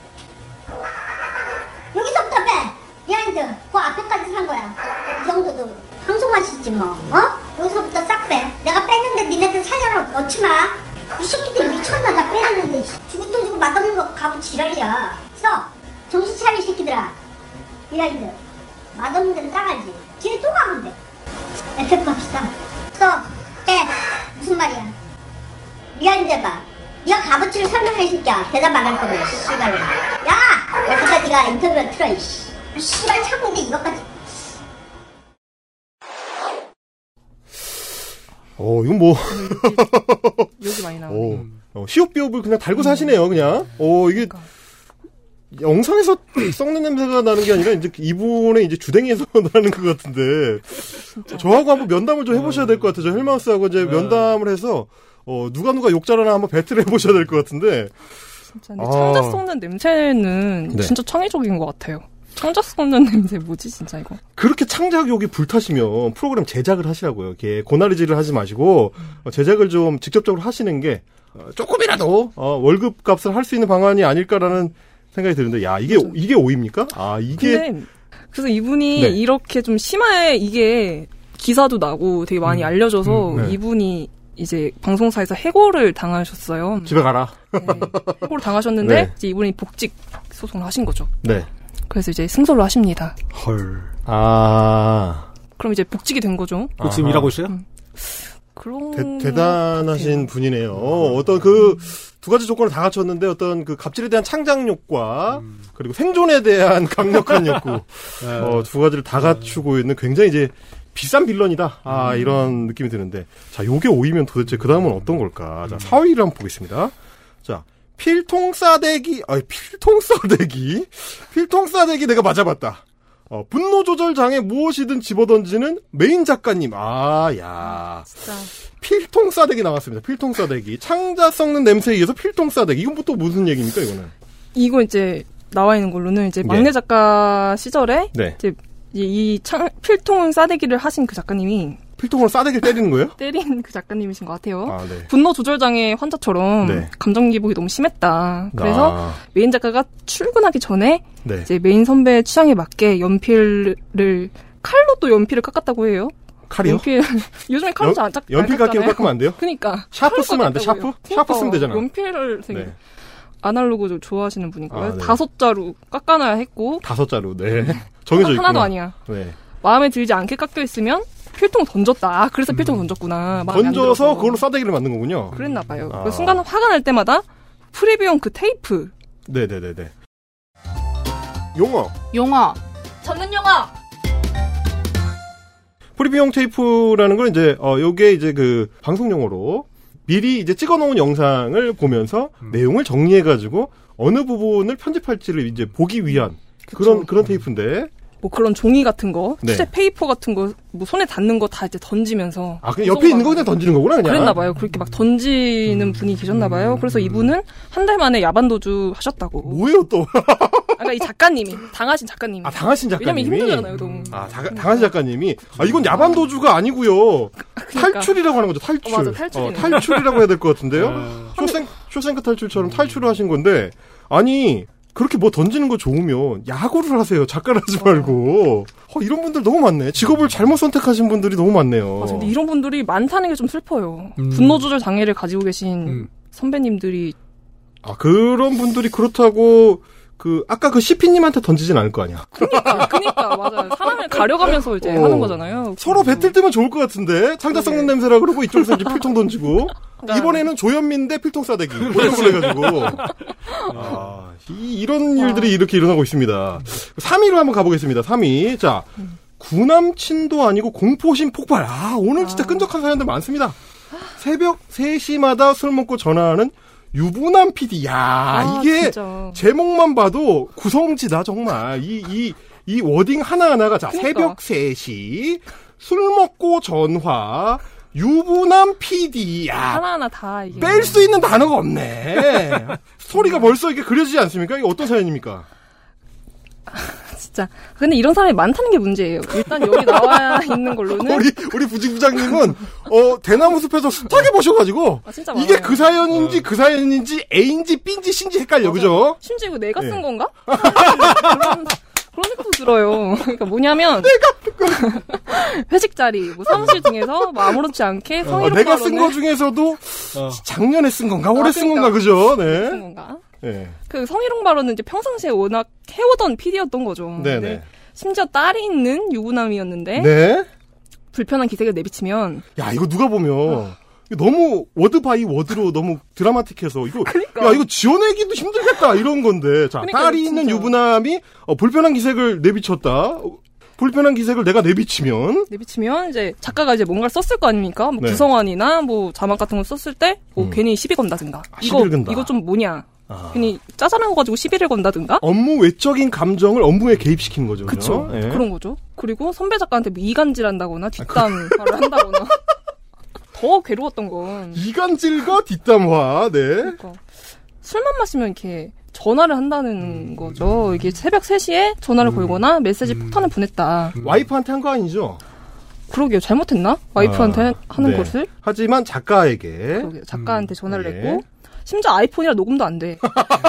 여기서부터 빼. 비하인드. 그 앞에까지 산 거야. 이 정도도 방송하시지 뭐. 어? 여기서부터 싹 빼. 내가 뺐는데 니네들 사연을 넣지 마. 이 새끼들 미쳤나. 나 빼놨는데 주고 또 주고 맛없는 거 가고 지랄이야. 써. 정신 차려 이 새끼들아. 비하인드. 맛없는 데는 따가지. 뒤에 또 가면 돼. 에펙트 합시다. 써. 빼. 무슨 말이야. 비하인드 해봐. 네가 값어치를 설명해 이 새끼야. 대답 안 할 거면 씨발로. 야! 여기까지 네가 인터뷰를 틀어 이씨. 씨발 참는데 이것까지. 어, 이건 뭐. 욕이 많이 나오네. 어, 시옷비옵을 그냥 달고 사시네요, 그냥. 어, 이게. 그러니까. 영상에서 썩는 냄새가 나는 게 아니라 이제 이분의 이제 주댕이에서 나는 것 같은데. 진짜. 저하고 한번 면담을 좀 해보셔야 될 것 같아요. 저 헬마우스하고 이제 네. 면담을 해서, 어, 누가 누가 욕 잘하나 한번 배틀을 해보셔야 될 것 같은데. 진짜. 근데 아. 창자 썩는 냄새는 네. 진짜 창의적인 것 같아요. 창작 썩는 냄새 뭐지 진짜 이거. 그렇게 창작욕이 불타시면 프로그램 제작을 하시라고요. 이렇게 고나리질을 하지 마시고 음. 제작을 좀 직접적으로 하시는 게 조금이라도 월급 값을 할 수 있는 방안이 아닐까라는 생각이 드는데, 야 이게 그렇죠. 이게 오입니까? 아 이게. 근데 그래서 이분이 네. 이렇게 좀 심하게 이게 기사도 나고 되게 많이 음. 알려져서 음. 네. 이분이 이제 방송사에서 해고를 당하셨어요. 집에 가라. 네. 해고를 당하셨는데 네. 이제 이분이 복직 소송을 하신 거죠. 네. 그래서 이제 승소를 하십니다. 헐. 아. 그럼 이제 복직이 된 거죠. 그 지금 일하고 있어요? 음. 그런. 대, 대단하신 같아요. 분이네요. 어, 어떤 그 두 가지 조건을 다 갖췄는데 어떤 그 갑질에 대한 창작욕과 음. 그리고 생존에 대한 강력한 욕구 네. 어, 두 가지를 다 갖추고 있는 굉장히 이제 비싼 빌런이다. 아, 음. 이런 느낌이 드는데. 자, 요게 오이면 도대체 그 다음은 어떤 걸까? 자, 사 위를 한번 보겠습니다. 자. 필통 싸대기, 아니, 필통 싸대기? 필통 싸대기 내가 맞아봤다. 어, 분노 조절 장애 무엇이든 집어던지는 메인 작가님. 아, 야. 진짜. 필통 싸대기 나왔습니다. 필통 싸대기. 창자 썩는 냄새에 의해서 필통 싸대기. 이건 또 무슨 얘기입니까, 이거는? 이거 이제 나와 있는 걸로는 이제 막내 작가 시절에 네. 이제 이 창, 필통 싸대기를 하신 그 작가님이 필통으로 싸대기를 때리는 거예요? 때린 그 작가님이신 것 같아요. 아, 네. 분노 조절장애 환자처럼 네. 감정 기복이 너무 심했다. 그래서 아. 메인 작가가 출근하기 전에 네. 이제 메인 선배 취향에 맞게 연필을 칼로 또 연필을 깎았다고 해요. 칼이요? 연필 요즘에 칼로 잘 안 깎. 연필 깎이고 깎으면 안 돼요? 그러니까 샤프 쓰면 안 돼. 샤프? 그러니까, 샤프 쓰면 되잖아. 연필을 되게 네. 아날로그 좋아하시는 분이고요. 아, 네. 다섯 자루 깎아놔야 했고. 다섯 자루. 네. 정해져 있구나. 하나도 아니야. 네. 마음에 들지 않게 깎여 있으면 필통 던졌다. 아, 그래서 음. 필통 던졌구나. 던져서 그걸로 싸대기를 만든 거군요. 그랬나 봐요. 아. 순간 화가 날 때마다 프리뷰용 그 테이프. 네네네네. 용어. 용어. 전문 용어. 프리뷰용 테이프라는 건 이제 어 요게 이제 그 방송 용어로 미리 이제 찍어놓은 영상을 보면서 음. 내용을 정리해가지고 어느 부분을 편집할지를 이제 보기 위한 그쵸. 그런 그런 테이프인데. 뭐 그런 종이 같은 거, 네. 수제 페이퍼 같은 거, 뭐 손에 닿는 거 다 이제 던지면서. 아, 그냥 옆에 있는 거 그냥 던지는 거구나, 그냥. 그랬나봐요. 그렇게 막 던지는 음. 분이 계셨나봐요. 그래서 이분은 한 달 만에 야반도주 하셨다고. 뭐예요, 또? 아까 이 작가님이, 당하신 작가님이. 아, 당하신 작가님이? 왜냐면 힘들잖아요, 너무. 아, 다, 당하신 작가님이? 아, 이건 야반도주가 아니고요. 그러니까. 탈출이라고 하는 거죠, 탈출. 어, 맞아, 탈출이네. 어, 탈출이라고 해야 될 것 같은데요? 쇼생, 쇼생크 탈출처럼 탈출을 하신 건데, 아니, 그렇게 뭐 던지는 거 좋으면 야구를 하세요. 작가를 하지 말고. 어, 이런 분들 너무 많네. 직업을 잘못 선택하신 분들이 너무 많네요. 맞아, 근데 이런 분들이 많다는 게 좀 슬퍼요. 음. 분노 조절 장애를 가지고 계신 음. 선배님들이. 아, 그런 분들이 그렇다고 그 아까 그 씨피님한테 던지진 않을 거 아니야. 그러니까, 그러니까 맞아요. 사람을 가려가면서 이제 어. 하는 거잖아요. 서로 뱉을 때면 좋을 것 같은데 창자 썩는 네. 냄새라 그러고 이쪽에서 이제 필통 던지고 네. 이번에는 조현민 대 필통 싸대기 뭐 이런 걸 해가지고 아, 이, 이런 일들이 아. 이렇게 일어나고 있습니다. 삼 위로 한번 가보겠습니다. 삼 위 자 구남친도 아니고 공포심 폭발. 아 오늘 진짜 끈적한 사연들 많습니다. 새벽 세 시마다 술 먹고 전화하는 유부남 피디. 야, 아, 이게 진짜. 제목만 봐도 구성지다, 정말. 이, 이, 이 워딩 하나하나가, 자, 그러니까. 새벽 세 시, 술 먹고 전화, 유부남 피디. 야. 하나하나 다, 이게. 뺄 수 있는 단어가 없네. 스토리가 벌써 이게 그려지지 않습니까? 이게 어떤 사연입니까? 진짜. 근데 이런 사람이 많다는 게 문제예요. 일단 여기 나와 있는 걸로는. 우리, 우리 부직부장님은, 어, 대나무 숲에서 숱하게 보셔가지고. 아, 진짜 이게 그 사연인지 어. 그 사연인지 A인지 B인지 C인지 헷갈려, 맞아요. 그죠? 심지어 이거 내가 쓴 네. 건가? 그런, 그런 생각도 들어요. 그러니까 뭐냐면. 내가 회식 자리, 뭐 사무실 등에서 뭐 아무렇지 않게 성희롱. 어, 내가 쓴 거 중에서도 어. 작년에 쓴 건가? 올해 아, 쓴 그러니까. 건가? 그죠? 네. 쓴 건가? 네. 그 성희롱 발언은 이제 평상시에 워낙 해오던 피디였던 거죠. 네네. 심지어 딸이 있는 유부남이었는데. 네. 불편한 기색을 내비치면. 야, 이거 누가 보면. 어. 너무 워드 바이 워드로 너무 드라마틱해서 이거 그러니까. 야 이거 지어내기도 힘들겠다 이런 건데. 자, 그러니까, 딸이 진짜. 있는 유부남이 어, 불편한 기색을 내비쳤다. 불편한 기색을 내가 내비치면 내비치면 이제 작가가 이제 뭔가를 썼을 거 아닙니까? 뭐 네. 구성안이나 뭐 자막 같은 거 썼을 때 뭐 음. 괜히 시비 건다든가. 아, 이거 건다. 이거 좀 뭐냐? 아. 괜히 짜잘한 거 가지고 시비를 건다든가. 업무 외적인 감정을 업무에 개입시키는 거죠. 그렇죠. 네. 그런 거죠. 그리고 선배 작가한테 뭐 이간질한다거나 뒷담 말을 한다거나. 더 괴로웠던 건 이간질과 뒷담화. 네. 그러니까 술만 마시면 이렇게 전화를 한다는 거죠. 이게 새벽 세 시에 전화를 음. 걸거나 메시지 음. 폭탄을 보냈다. 와이프한테 한 거 아니죠? 그러게요. 잘못했나? 와이프한테 아, 하는 네. 것을? 하지만 작가에게. 그러게요. 작가한테 전화를 음. 냈고 심지어 아이폰이라 녹음도 안 돼.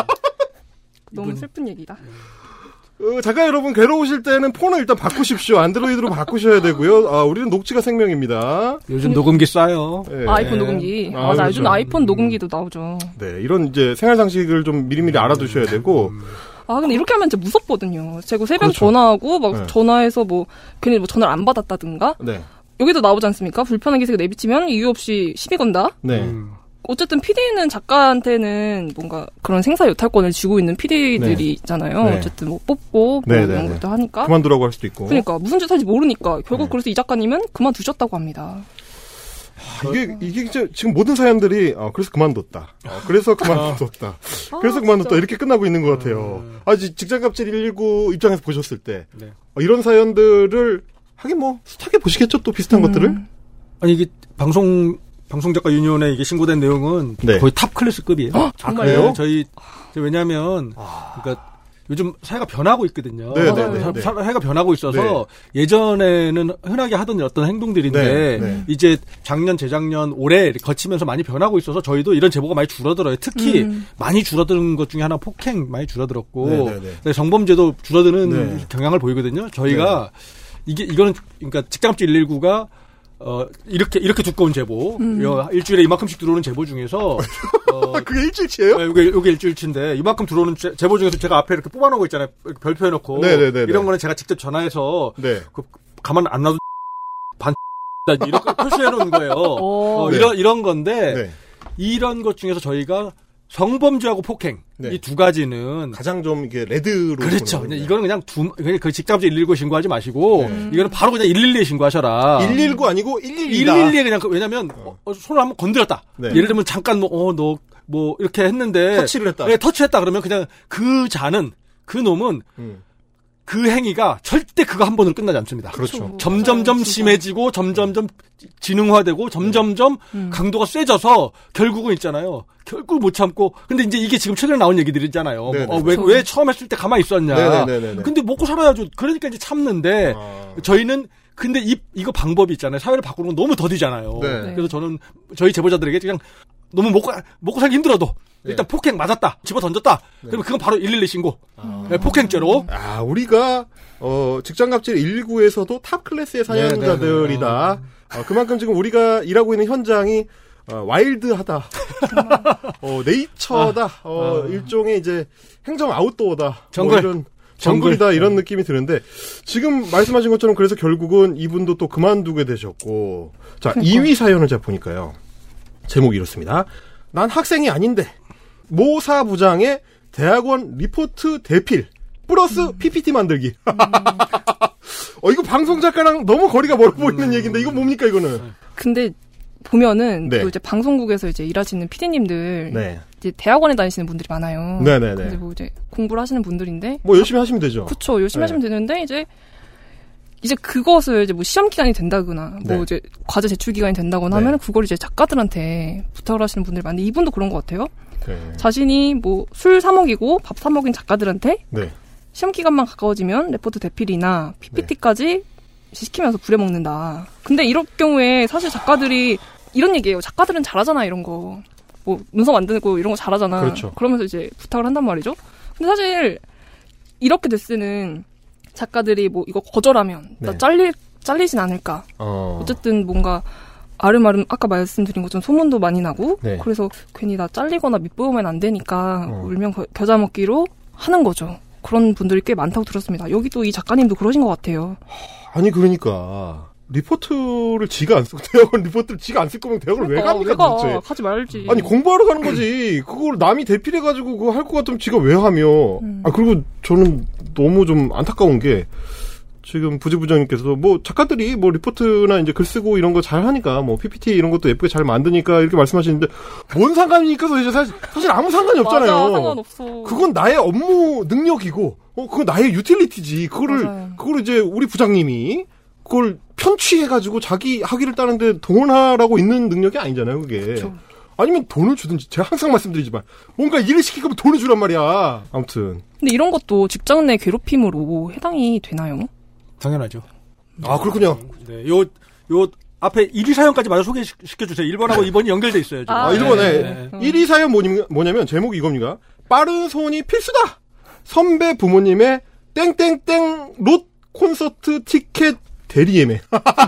너무 슬픈 얘기다. 어, 작가 여러분 괴로우실 때는 폰을 일단 바꾸십시오. 안드로이드로 바꾸셔야 되고요. 아, 우리는 녹취가 생명입니다. 요즘 녹음기 싸요. 네. 아, 아이폰 녹음기. 아, 맞아. 그렇죠. 요즘 아이폰 녹음기도 나오죠. 네, 이런 이제 생활 상식을 좀 미리미리 알아두셔야 되고. 아, 근데 이렇게 하면 진짜 무섭거든요. 제가 새벽 그렇죠. 전화하고 막 네. 전화해서 뭐 괜히 뭐 전화를 안 받았다든가. 네. 여기도 나오지 않습니까? 불편한 기색을 내비치면 이유 없이 시비 건다. 네. 음. 어쨌든 피디는 작가한테는 뭔가 그런 생사 여탈권을 쥐고 있는 피디들이 네. 있잖아요. 네. 어쨌든 뭐 뽑고 뭐 이런 것도 하니까. 그만두라고 할 수도 있고. 그러니까 무슨 짓 할지 모르니까 결국 네. 그래서 이 작가님은 그만두셨다고 합니다. 아, 이게 이게 이제 지금 모든 사연들이 어, 그래서 그만뒀다. 어, 그래서 그만뒀다. 아, 그래서 그만뒀다. 이렇게 끝나고 있는 것 같아요. 아, 직장갑질 일일구 입장에서 보셨을 때 네. 어, 이런 사연들을 하긴 뭐 숱하게 보시겠죠. 또 비슷한 음. 것들을. 아니 이게 방송 방송작가 유니온에 이게 신고된 내용은 네. 거의 탑 클래스급이에요. 어? 정말요? 네, 저희 왜냐하면 아... 그러니까 요즘 사회가 변하고 있거든요. 네, 네, 네, 네. 사회가 변하고 있어서 네. 예전에는 흔하게 하던 어떤 행동들인데 네, 네. 이제 작년, 재작년, 올해 거치면서 많이 변하고 있어서 저희도 이런 제보가 많이 줄어들어요. 특히 음. 많이 줄어드는 것 중에 하나 폭행 많이 줄어들었고 네, 네, 네. 성범죄도 줄어드는 네. 경향을 보이거든요. 저희가 네. 이게 이거는 그러니까 직장갑질 일일구가 어, 이렇게, 이렇게 두꺼운 제보. 음. 일주일에 이만큼씩 들어오는 제보 중에서. 어, 그게 일주일치예요? 네, 이게, 이게 일주일치인데, 이만큼 들어오는 제, 제보 중에서 제가 앞에 이렇게 뽑아놓은 거 있잖아요. 별표 해놓고. 네네네. 이런 거는 제가 직접 전화해서. 네. 그, 가만 안 놔도 반, 이렇게 표시해놓은 거예요. 어, 네. 이런, 이런 건데. 네. 이런 것 중에서 저희가 성범죄하고 폭행. 네. 이 두 가지는. 가장 좀 이게 레드로. 그렇죠. 그냥 이거는 그냥 두, 그냥 그 직장갑질 일일구 신고하지 마시고. 네. 이거는 바로 그냥 일일이에 신고하셔라. 일일구 아니고 일일이다. 일일이에 그냥, 왜냐면, 어. 어, 손을 한번 건드렸다. 네. 예를 들면 잠깐 뭐, 어, 너, 뭐, 이렇게 했는데. 터치를 했다. 네, 터치했다. 그러면 그냥 그 자는, 그 놈은. 음. 그 행위가 절대 그거 한 번으로 끝나지 않습니다. 그렇죠. 점점점 맞아요, 심해지고 점점점 지능화되고 점점점 음. 강도가 세져서 결국은 있잖아요. 결국 못 참고 근데 이제 이게 지금 최근에 나온 얘기들이잖아요. 어, 왜, 왜 처음 했을 때 가만히 있었냐. 네네네네. 근데 먹고 살아야죠. 그러니까 이제 참는데 아. 저희는 근데 이 이거 방법이 있잖아요. 사회를 바꾸는 건 너무 더디잖아요. 네. 그래서 저는 저희 제보자들에게 그냥 너무 먹고 먹고 살기 힘들어도 일단 네. 폭행 맞았다. 집어 던졌다. 네. 그러면 그건 바로 일일이 신고. 아. 네, 폭행죄로. 아, 우리가 어, 직장갑질 일일구에서도 탑 클래스의 사연자들이다. 네, 네, 네. 어, 그만큼 지금 우리가 일하고 있는 현장이 어, 와일드하다. 어, 네이처다. 아. 어, 아. 일종의 이제 행정 아웃도어다. 정글. 뭐 이런 정글이다 이런 느낌이 드는데 지금 말씀하신 것처럼 그래서 결국은 이분도 또 그만두게 되셨고. 자, 그러니까. 이 위 사연을 제가 보니까요. 제목이 이렇습니다. 난 학생이 아닌데 모 사부장의 대학원 리포트 대필 플러스 음. 피피티 만들기. 음. 어 이거 방송 작가랑 너무 거리가 멀어 보이는 음. 얘기인데 이거 뭡니까 이거는? 근데 보면은 네. 또 이제 방송국에서 이제 일하시는 피디님들 네. 이제 대학원에 다니시는 분들이 많아요. 네네네. 근데 뭐 이제 공부를 하시는 분들인데 뭐 열심히 하시면 되죠. 그렇죠. 열심히 네. 하시면 되는데 이제 이제 그것을 이제 뭐 시험 기간이 된다거나 네. 뭐 이제 과제 제출 기간이 된다거나 네. 하면 그걸 이제 작가들한테 부탁을 하시는 분들이 많은데 이분도 그런 것 같아요. 네. 자신이 뭐 술 사 먹이고 밥 사 먹인 작가들한테 네. 시험 기간만 가까워지면 레포트 대필이나 피피티까지 네. 시키면서 부려먹는다. 근데 이럴 경우에 사실 작가들이 이런 얘기예요. 작가들은 잘하잖아 이런 거. 뭐 문서 만드고 이런 거 잘하잖아. 그렇죠. 그러면서 이제 부탁을 한단 말이죠. 근데 사실 이렇게 됐을 때는 작가들이 뭐 이거 거절하면 네. 나 잘릴 잘리진 않을까. 어. 어쨌든 뭔가 아름아름 아까 말씀드린 것처럼 소문도 많이 나고 네. 그래서 괜히 나 잘리거나 밑보이면 안 되니까 어. 울면 거, 겨자 먹기로 하는 거죠. 그런 분들이 꽤 많다고 들었습니다. 여기도 이 작가님도 그러신 것 같아요. 아니 그러니까 리포트를 지가 안 쓰고 대학원 리포트를 지가 안 쓸 거면 대학원을 그러니까, 왜 갑니까 도대체? 하지 말지. 아니 공부하러 가는 거지. 그걸 남이 대필해가지고 그거 할 것 같으면 지가 왜 하며. 음. 아 그리고 저는 너무 좀 안타까운 게 지금 부지부장님께서도 뭐 작가들이 뭐 리포트나 이제 글 쓰고 이런 거 잘 하니까 뭐 피피티 이런 것도 예쁘게 잘 만드니까 이렇게 말씀하시는데 뭔 상관입니까 도대체 사실, 사실 아무 상관이 없잖아요. 맞아, 상관없어. 그건 나의 업무 능력이고 어 그건 나의 유틸리티지. 그거를 맞아요. 그걸 이제 우리 부장님이 그걸 편취해가지고 자기 학위를 따는데 동원하라고 있는 능력이 아니잖아요, 그게. 그쵸. 아니면 돈을 주든지, 제가 항상 말씀드리지만, 뭔가 일을 시킬 거면 돈을 주란 말이야. 아무튼. 근데 이런 것도 직장 내 괴롭힘으로 해당이 되나요? 당연하죠. 아, 그렇군요. 네, 요, 요, 앞에 일 위 사연까지 마저 소개시켜주세요. 일 번하고 이 번이 연결돼 있어요, 지금. 아, 아 일 번에. 네. 일 위 사연 뭐냐면, 뭐냐면, 제목이 이겁니다. 빠른 손이 필수다! 선배 부모님의 땡땡땡 롯 콘서트 티켓 대리 예매.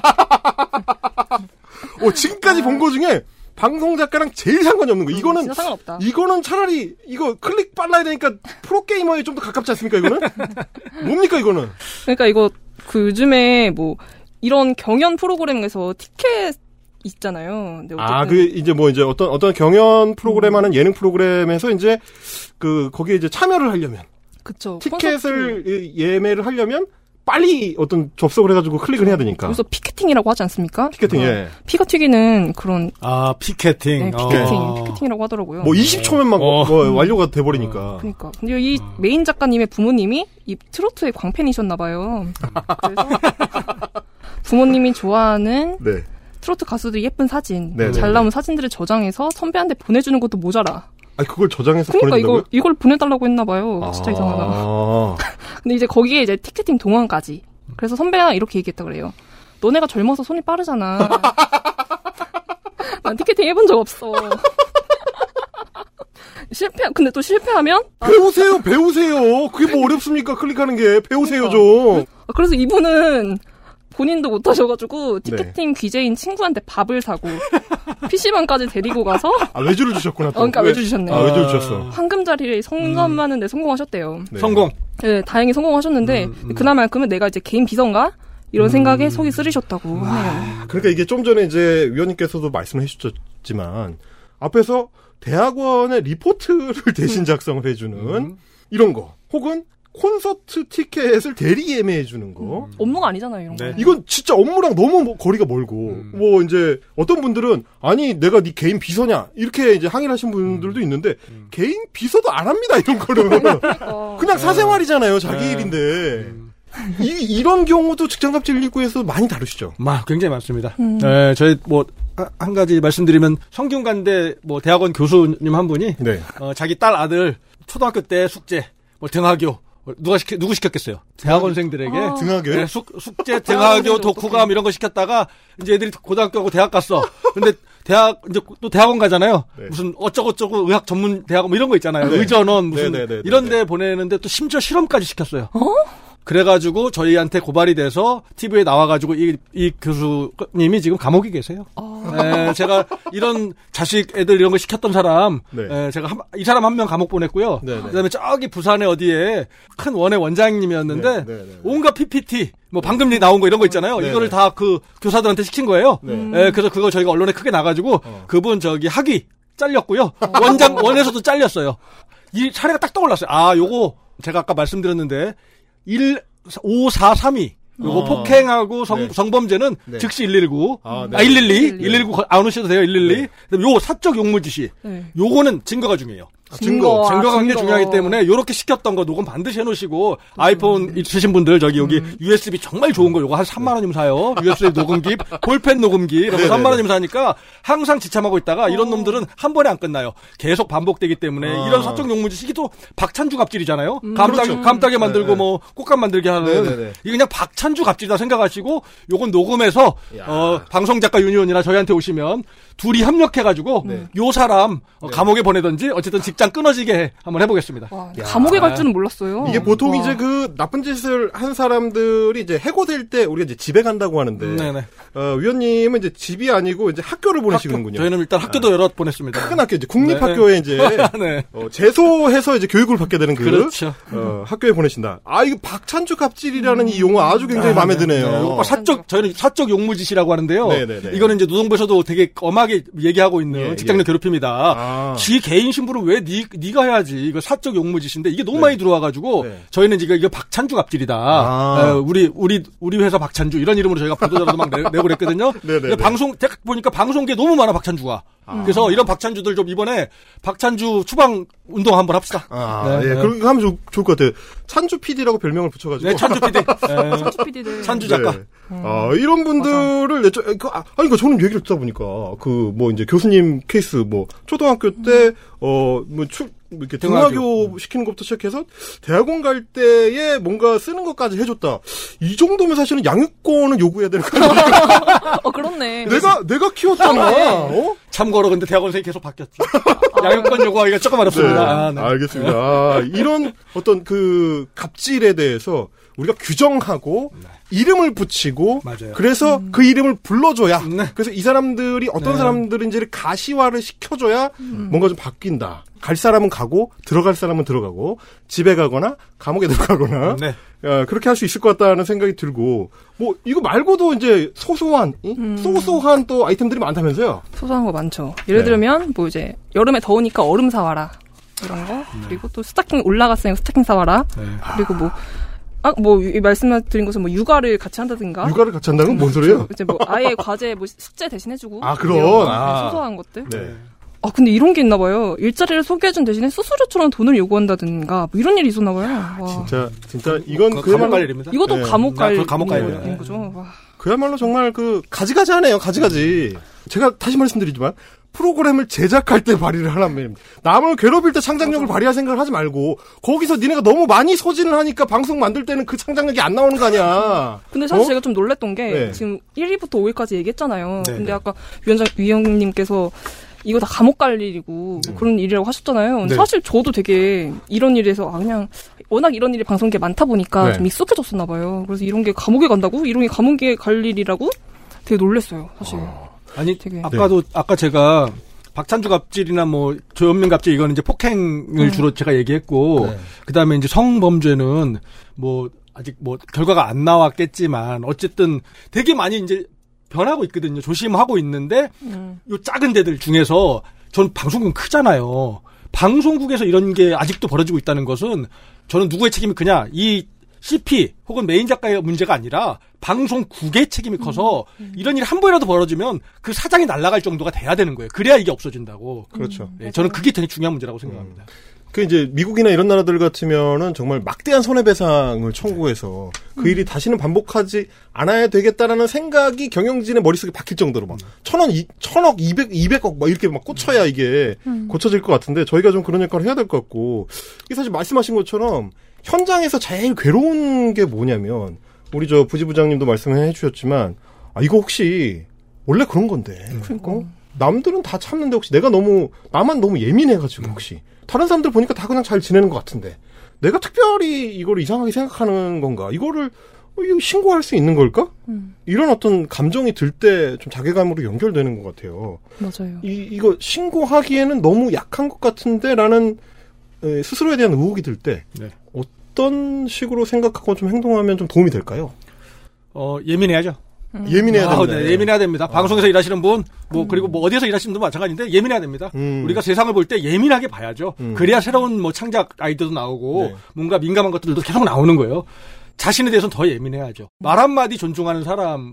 어, 지금까지 본 거 중에 방송 작가랑 제일 상관이 없는 거. 이거는 진짜 상관없다. 이거는 차라리 이거 클릭 빨라야 되니까 프로 게이머에 좀 더 가깝지 않습니까? 이거는 뭡니까 이거는? 그러니까 이거 그 요즘에 뭐 이런 경연 프로그램에서 티켓 있잖아요. 근데 아, 그 이제 뭐 이제 어떤 어떤 경연 프로그램 하는 음. 예능 프로그램에서 이제 그 거기에 이제 참여를 하려면 그쵸. 티켓을 콘서트. 예매를 하려면 빨리 어떤 접속을 해가지고 클릭을 해야 되니까. 그래서 피켓팅이라고 하지 않습니까? 피켓팅, 어. 예. 피가 튀기는 그런. 아, 피켓팅. 네, 피켓팅. 어. 피켓팅이라고 하더라고요. 뭐 이십 초면 막 어. 뭐 완료가 돼버리니까. 어. 그러니까. 근데 이 어. 메인 작가님의 부모님이 이 트로트의 광팬이셨나봐요. 그래서 부모님이 좋아하는 네. 트로트 가수들 예쁜 사진, 네, 잘 네, 나온 네. 사진들을 저장해서 선배한테 보내주는 것도 모자라. 아, 그걸 저장해서 그러니까 보내준다고요? 이거, 이걸 보내달라고 했나봐요. 아. 진짜 이상하다. 근데 이제 거기에 이제 티켓팅 동안까지. 그래서 선배가 이렇게 얘기했다 그래요. 너네가 젊어서 손이 빠르잖아. 난 티켓팅 해본 적 없어. 실패, 근데 또 실패하면? 배우세요, 배우세요. 그게 뭐 어렵습니까? 클릭하는 게. 배우세요, 좀. 그래서 이분은 본인도 못하셔가지고 티켓팅 네. 귀재인 친구한테 밥을 사고 피시방까지 데리고 가서 아, 외주를 주셨구나. 또. 어, 그러니까 외주 주셨네요. 아, 외주를 주셨어. 황금자리를 성전하는데 음. 성공하셨대요. 네. 성공. 네, 다행히 성공하셨는데 음, 음. 그나마큼은 내가 이제 개인 비서인가? 이런 음. 생각에 속이 쓰리셨다고 하네요. 그러니까 이게 좀 전에 이제 위원님께서도 말씀을 해주셨지만 앞에서 대학원의 리포트를 대신 작성을 해주는 음. 이런 거 혹은 콘서트 티켓을 대리 예매해주는 거. 음. 업무가 아니잖아요, 이런 네. 거. 이건 진짜 업무랑 너무 거리가 멀고, 음. 뭐, 이제, 어떤 분들은, 아니, 내가 네 개인 비서냐, 이렇게 이제 항의를 하신 분들도 음. 있는데, 음. 개인 비서도 안 합니다, 이런 거를. 그러니까. 그냥 사생활이잖아요, 자기 네. 일인데. 음. 이, 이런 경우도 직장갑질 일구에서 많이 다루시죠? 마, 굉장히 많습니다. 음. 네, 저희 뭐, 한 가지 말씀드리면, 성균관대 뭐, 대학원 교수님 한 분이, 네. 어, 자기 딸 아들, 초등학교 때 숙제, 뭐, 등하교, 누가 시켜, 누구 시켰겠어요? 대학원생들에게. 아. 등하교요? 네, 숙, 숙제, 등하교, 독후감 이런 거 시켰다가, 이제 애들이 고등학교하고 대학 갔어. 근데 대학, 이제 또 대학원 가잖아요. 네. 무슨 어쩌고저쩌고 의학 전문 대학원 뭐 이런 거 있잖아요. 네. 의전원 무슨 네네네네. 이런 데 보내는데 또 심지어 실험까지 시켰어요. 어? 그래가지고 저희한테 고발이 돼서 티비에 나와가지고 이, 이 교수님이 지금 감옥에 계세요. 어. 네, 제가 이런 자식 애들 이런 거 시켰던 사람, 네. 네, 제가 한, 이 사람 한 명 감옥 보냈고요. 네네. 그다음에 저기 부산에 어디에 큰 원의 원장님이었는데 네네. 온갖 피피티, 뭐 방금 나온 거 이런 거 있잖아요. 네네. 이거를 다 그 교사들한테 시킨 거예요. 네. 네, 그래서 그거 저희가 언론에 크게 나가지고 어. 그분 저기 학위 잘렸고요. 어. 원장 원에서도 잘렸어요. 이 사례가 딱 떠올랐어요. 아, 요거 제가 아까 말씀드렸는데. 일오사삼이 요거 어. 폭행하고 성, 네. 성범죄는 네. 즉시 일일구 아, 네. 아 일일이 일일구 안 오셔도 돼요. 일일이 네. 그다음에 요 사적 용무지시 네. 요거는 증거가 중요해요. 아, 증거. 증거가 굉장히 중요하기 때문에 요렇게 시켰던 거 녹음 반드시 해놓으시고 음. 아이폰 있으신 분들 저기 여기 음. 유에스비 정말 좋은 거 요거 한 삼만 원이면 사요. 유에스비 녹음기, 볼펜 녹음기 이런 거 삼만 원이면 사니까 항상 지참하고 있다가 이런 놈들은 한 번에 안 끝나요. 계속 반복되기 때문에 아. 이런 사적 용무지 시기도 박찬주 갑질이잖아요. 음. 감따, 그렇죠. 감따게 만들고 네네. 뭐 꽃감 만들게 하는 네네네. 이게 그냥 박찬주 갑질이다 생각하시고 요건 녹음해서 어, 방송작가 유니온이나 저희한테 오시면 둘이 협력해가지고 네. 요 사람 어, 감옥에 보내든지 어쨌든 직장 끊어지게 한번 해보겠습니다. 와, 감옥에 갈 줄은 몰랐어요. 이게 보통 와. 이제 그 나쁜 짓을 한 사람들이 이제 해고될 때 우리가 이제 집에 간다고 하는데 음, 어, 위원님은 이제 집이 아니고 이제 학교를 보내시는군요. 학교. 저희는 일단 학교도 아. 여러 보냈습니다. 큰 학교 이제 국립학교에 네. 이제 네. 어, 재소해서 이제 교육을 받게 되는 그 그렇죠. 어, 학교에 보내신다. 아 이거 박찬주 갑질이라는 음. 이 용어 아주 굉장히 아, 마음에 네. 드네요. 네. 어, 사적 저희는 사적 용무짓이라고 하는데요. 네네네. 이거는 이제 노동부에서도 되게 엄하게 얘기하고 있는 예, 직장 내 예. 괴롭힘이다. 아. 지 개인 신부를 왜 니, 니가 해야지. 이거 사적 용무짓인데 이게 너무 네. 많이 들어와가지고 네. 저희는 지금 이거 박찬주 갑질이다. 아. 에, 우리 우리 우리 회사 박찬주 이런 이름으로 저희가 보도자료도 막 내, 내고 그랬거든요. 근데 방송 딱 보니까 방송계 너무 많아 박찬주가. 아. 그래서 이런 박찬주들 좀 이번에 박찬주 추방 운동 한번 합시다. 아, 네. 예, 그렇게 하면 좋, 좋을 것 같아요. 찬주 피디라고 별명을 붙여가지고. 네, 찬주 피디. 찬주 피디들. 찬주 작가. 네. 음. 아, 이런 분들을 내죠. 그, 아, 아니, 그 저는 얘기를 듣다 보니까 그 뭐 이제 교수님 케이스 뭐 초등학교 때 어 뭐 출 이렇게 등하교 시키는 것부터 시작해서 대학원 갈 때에 뭔가 쓰는 것까지 해줬다. 이 정도면 사실은 양육권을 요구해야 되는 거 아닙니까? 어, 그렇네. 내가, 내가 키웠잖아. 어? 참고로 근데 대학원생이 계속 바뀌었지. 양육권 요구하기가 조금 어렵습니다. 네. 아, 네. 알겠습니다. 아, 이런 어떤 그 갑질에 대해서 우리가 규정하고 네. 이름을 붙이고 맞아요. 그래서 음. 그 이름을 불러줘야 네. 그래서 이 사람들이 어떤 네. 사람들인지를 가시화를 시켜줘야 음. 뭔가 좀 바뀐다. 갈 사람은 가고 들어갈 사람은 들어가고 집에 가거나 감옥에 들어가거나 네. 어, 그렇게 할 수 있을 것 같다는 생각이 들고 뭐 이거 말고도 이제 소소한 음. 소소한 또 아이템들이 많다면서요? 소소한 거 많죠. 예를 네. 들면 뭐 이제 여름에 더우니까 얼음 사와라 이런 거 네. 그리고 또 스타킹 올라갔으니까 스타킹 사와라 네. 그리고 뭐 아, 뭐, 말씀드린 것은 뭐, 육아를 같이 한다든가. 육아를 같이 한다는 건 뭔 소리예요? 이제 뭐, 아예 과제, 뭐, 숙제 대신해주고. 아, 그런. 아. 소소한 것들. 네. 아, 근데 이런 게 있나봐요. 일자리를 소개해준 대신에 수수료처럼 돈을 요구한다든가, 뭐, 이런 일이 있었나봐요. 진짜, 진짜, 이건 그야말로. 감옥 갈 일입니다. 이것도 네. 감옥 갈 감옥 갈 일인 네. 거죠. 와. 그야말로 정말 그, 가지가지 하네요, 가지가지. 제가 다시 말씀드리지만, 프로그램을 제작할 때 발휘를 하란 말입니다. 남을 괴롭힐 때 창작력을 맞아. 발휘할 생각을 하지 말고 거기서 니네가 너무 많이 소진을 하니까 방송 만들 때는 그 창작력이 안 나오는 거 아니야. 근데 사실 어? 제가 좀 놀랬던 게 네. 지금 일 위부터 오 위까지 얘기했잖아요. 네, 근데 네. 아까 위원장 위원님께서 이거 다 감옥 갈 일이고 음. 그런 일이라고 하셨잖아요. 근데 네. 사실 저도 되게 이런 일에서 아 그냥 워낙 이런 일이 방송계에 많다 보니까 네. 좀 익숙해졌었나 봐요. 그래서 이런 게 감옥에 간다고? 이런 게 감옥에 갈 일이라고? 되게 놀랬어요, 사실. 아. 아니, 되게. 아까도, 네. 아까 제가 박찬주 갑질이나 뭐 조현민 갑질 이거는 이제 폭행을 음. 주로 제가 얘기했고, 네. 그 다음에 이제 성범죄는 뭐 아직 뭐 결과가 안 나왔겠지만 어쨌든 되게 많이 이제 변하고 있거든요. 조심하고 있는데, 음. 요 작은 데들 중에서 전 방송국은 크잖아요. 방송국에서 이런 게 아직도 벌어지고 있다는 것은 저는 누구의 책임이 크냐, 이 씨피 혹은 메인 작가의 문제가 아니라 방송국의 책임이 커서 음, 음. 이런 일이 한 번이라도 벌어지면 그 사장이 날아갈 정도가 돼야 되는 거예요. 그래야 이게 없어진다고. 그렇죠. 네, 저는 그게 되게 중요한 문제라고 생각합니다. 음. 그 이제 미국이나 이런 나라들 같으면은 정말 막대한 손해배상을 청구해서 그 음. 일이 다시는 반복하지 않아야 되겠다라는 생각이 경영진의 머릿속에 박힐 정도로 막 천원, 천억, 이백, 이백억 막 이렇게 막 꽂혀야 이게 음. 고쳐질 것 같은데 저희가 좀 그런 역할을 해야 될 것 같고 이게 사실 말씀하신 것처럼 현장에서 제일 괴로운 게 뭐냐면 우리 저 부지부장님도 말씀해 주셨지만 아 이거 혹시 원래 그런 건데 그러니까. 어? 남들은 다 참는데 혹시 내가 너무 나만 너무 예민해가지고 혹시 다른 사람들 보니까 다 그냥 잘 지내는 것 같은데 내가 특별히 이거를 이상하게 생각하는 건가 이거를 어, 이거 신고할 수 있는 걸까? 음. 이런 어떤 감정이 들 때 좀 자괴감으로 연결되는 것 같아요. 맞아요. 이, 이거 신고하기에는 너무 약한 것 같은데 라는 에, 스스로에 대한 의혹이 들 때 네. 어떤 식으로 생각하고 좀 행동하면 좀 도움이 될까요? 어, 예민해야죠. 음. 예민해야 아, 됩니다. 네, 예민해야 됩니다. 아. 방송에서 일하시는 분, 뭐, 음. 그리고 뭐 어디에서 일하시는 분도 마찬가지인데 예민해야 됩니다. 음. 우리가 세상을 볼 때 예민하게 봐야죠. 음. 그래야 새로운 뭐 창작 아이디어도 나오고 네. 뭔가 민감한 것들도 계속 나오는 거예요. 자신에 대해서는 더 예민해야죠. 말 한마디 존중하는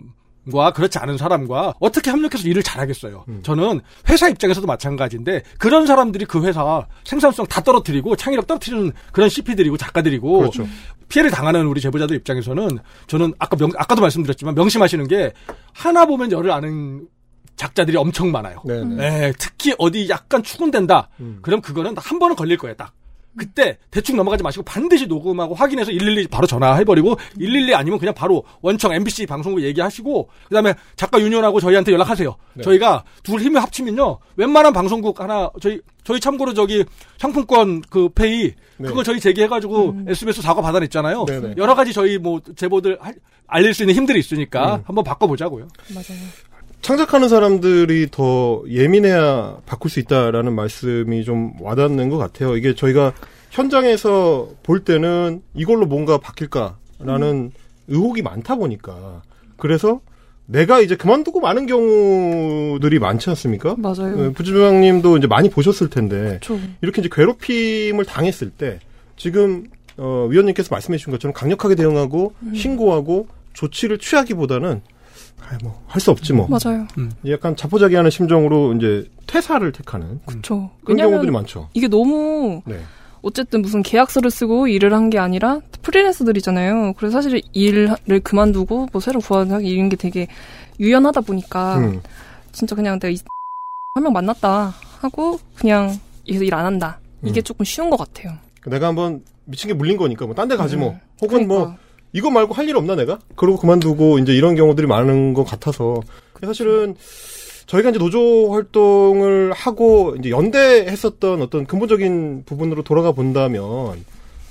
사람과 그렇지 않은 사람과 어떻게 협력해서 일을 잘하겠어요. 음. 저는 회사 입장에서도 마찬가지인데 그런 사람들이 그 회사 생산성 다 떨어뜨리고 창의력 떨어뜨리는 그런 씨피들이고 작가들이고 그렇죠. 피해를 당하는 우리 제보자들 입장에서는 저는 아까 명, 아까도 말씀드렸지만 명심하시는 게 하나 보면 열을 아는 작자들이 엄청 많아요. 네, 특히 어디 약간 추근된다. 음. 그럼 그거는 한 번은 걸릴 거예요. 딱. 그때 대충 넘어가지 마시고 반드시 녹음하고 확인해서 일일이 바로 전화해버리고 일일이 아니면 그냥 바로 원청 엠비씨 방송국 얘기하시고 그다음에 작가 유니온하고 저희한테 연락하세요. 네. 저희가 둘 힘을 합치면요. 웬만한 방송국 하나 저희 저희 참고로 저기 상품권 그 페이 네. 그거 저희 제기해가지고 음. 에스비에스 사과 받아냈잖아요. 네네. 여러 가지 저희 뭐 제보들 할, 알릴 수 있는 힘들이 있으니까 음. 한번 바꿔보자고요. 맞아요. 창작하는 사람들이 더 예민해야 바꿀 수 있다라는 말씀이 좀 와닿는 것 같아요. 이게 저희가 현장에서 볼 때는 이걸로 뭔가 바뀔까라는 음. 의혹이 많다 보니까 그래서 내가 이제 그만두고 많은 경우들이 많지 않습니까? 맞아요. 네, 부지부장님도 이제 많이 보셨을 텐데 그쵸. 이렇게 이제 괴롭힘을 당했을 때 지금 어, 위원님께서 말씀해 주신 것처럼 강력하게 대응하고 음. 신고하고 조치를 취하기보다는 뭐 할 수 없지 뭐. 맞아요. 음. 약간 자포자기하는 심정으로 이제 퇴사를 택하는. 그렇죠. 그런 경우들이 많죠. 이게 너무 네. 어쨌든 무슨 계약서를 쓰고 일을 한 게 아니라 프리랜서들이잖아요. 그래서 사실 일을 그만두고 뭐 새로 구하기 이런 게 되게 유연하다 보니까 음. 진짜 그냥 내가 이 한 명 만났다 하고 그냥 여기서 일 안 한다. 이게 음. 조금 쉬운 것 같아요. 내가 한번 미친 게 물린 거니까 뭐 딴 데 가지 음. 뭐. 혹은 그러니까. 뭐 이거 말고 할 일 없나 내가? 그러고 그만두고 이제 이런 경우들이 많은 것 같아서 사실은 저희가 이제 노조 활동을 하고 이제 연대했었던 어떤 근본적인 부분으로 돌아가 본다면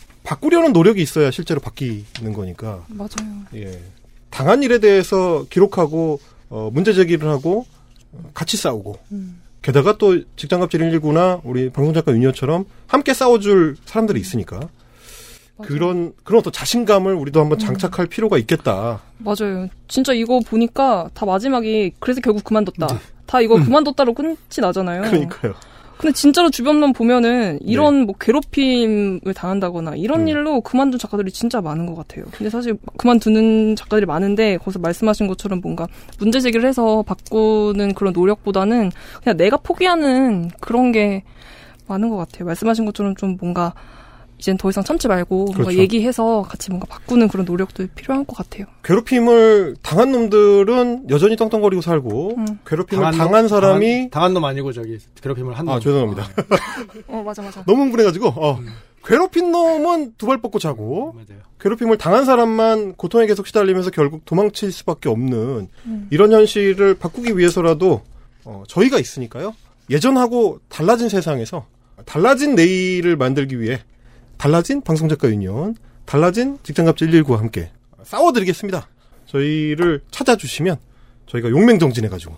바꾸려는 노력이 있어야 실제로 바뀌는 거니까. 맞아요. 예. 당한 일에 대해서 기록하고 어, 문제 제기를 하고 같이 싸우고. 음. 게다가 또 직장갑질 일일구나 우리 방송작가 유니온처럼 함께 싸워줄 사람들이 있으니까. 맞아요. 그런, 그런 어떤 자신감을 우리도 한번 장착할 음. 필요가 있겠다. 맞아요. 진짜 이거 보니까 다 마지막에 그래서 결국 그만뒀다. 네. 다 이거 음. 그만뒀다로 끝이 나잖아요. 그러니까요. 근데 진짜로 주변만 보면은 이런 네. 뭐 괴롭힘을 당한다거나 이런 음. 일로 그만둔 작가들이 진짜 많은 것 같아요. 근데 사실 그만두는 작가들이 많은데 거기서 말씀하신 것처럼 뭔가 문제 제기를 해서 바꾸는 그런 노력보다는 그냥 내가 포기하는 그런 게 많은 것 같아요. 말씀하신 것처럼 좀 뭔가 이젠 더 이상 참지 말고 그렇죠. 뭔가 얘기해서 같이 뭔가 바꾸는 그런 노력도 필요한 것 같아요. 괴롭힘을 당한 놈들은 여전히 떵떵거리고 살고 음. 괴롭힘을 당한, 당한 놈, 사람이 당한, 당한 놈 아니고 저기 괴롭힘을 한 놈. 아 죄송합니다. 어 맞아 맞아. 너무 흥분해가지고 어. 음. 괴롭힌 놈은 두 발 뻗고 자고 맞아요. 괴롭힘을 당한 사람만 고통에 계속 시달리면서 결국 도망칠 수밖에 없는 음. 이런 현실을 바꾸기 위해서라도 어, 저희가 있으니까요. 예전하고 달라진 세상에서 달라진 내일을 만들기 위해 달라진 방송작가 유니온, 달라진 직장갑질 일일구와 함께 싸워드리겠습니다. 저희를 찾아주시면 저희가 용맹정진해가지고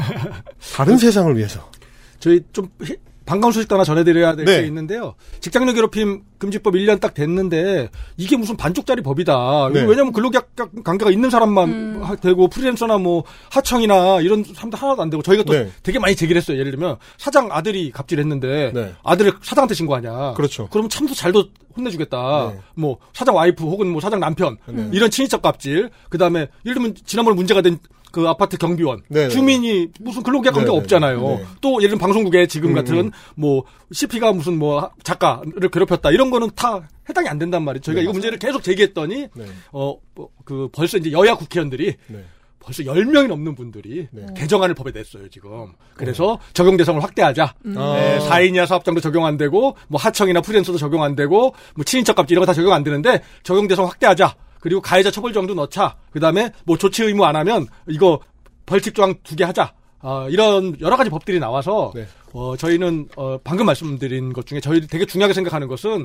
다른 세상을 위해서 저희 좀 반가운 소식 하나 전해드려야 될 게 네. 있는데요. 직장내 괴롭힘 금지법 일 년 딱 됐는데 이게 무슨 반쪽짜리 법이다. 네. 왜냐하면 근로계약 관계가 있는 사람만 음. 되고 프리랜서나 뭐 하청이나 이런 사람들 하나도 안 되고 저희가 또 네. 되게 많이 제기를 했어요. 예를 들면 사장 아들이 갑질했는데 네. 아들을 사장한테 신고하냐. 그렇죠. 그러면 참도 잘도 혼내주겠다. 네. 뭐 사장 와이프 혹은 뭐 사장 남편 네. 이런 친인척 갑질. 그 다음에 예를 들면 지난번에 문제가 된 그 아파트 경비원 네네. 주민이 무슨 근로계약 관계가 없잖아요. 네네. 또 예를 들면 방송국에 지금 음, 같은 음. 뭐 씨피가 무슨 뭐 작가를 괴롭혔다 이런 거는 다 해당이 안 된단 말이에요. 저희가 네, 이거 문제를 계속 제기했더니 네. 어 그 벌써 이제 여야 국회의원들이 네. 벌써 열 명이 넘는 분들이 네. 개정안을 법에 냈어요, 지금. 그래서 네. 적용 대상을 확대하자. 음. 네, 사 인 이하 사업장도 적용 안 되고, 뭐 하청이나 프리랜서도 적용 안 되고, 뭐 친인척 갑질 이런 거 다 적용 안 되는데, 적용 대상 확대하자. 그리고 가해자 처벌 조항도 넣자. 그 다음에 뭐 조치 의무 안 하면 이거 벌칙 조항 두 개 하자. 어, 이런 여러 가지 법들이 나와서, 네. 어, 저희는, 어, 방금 말씀드린 것 중에 저희 되게 중요하게 생각하는 것은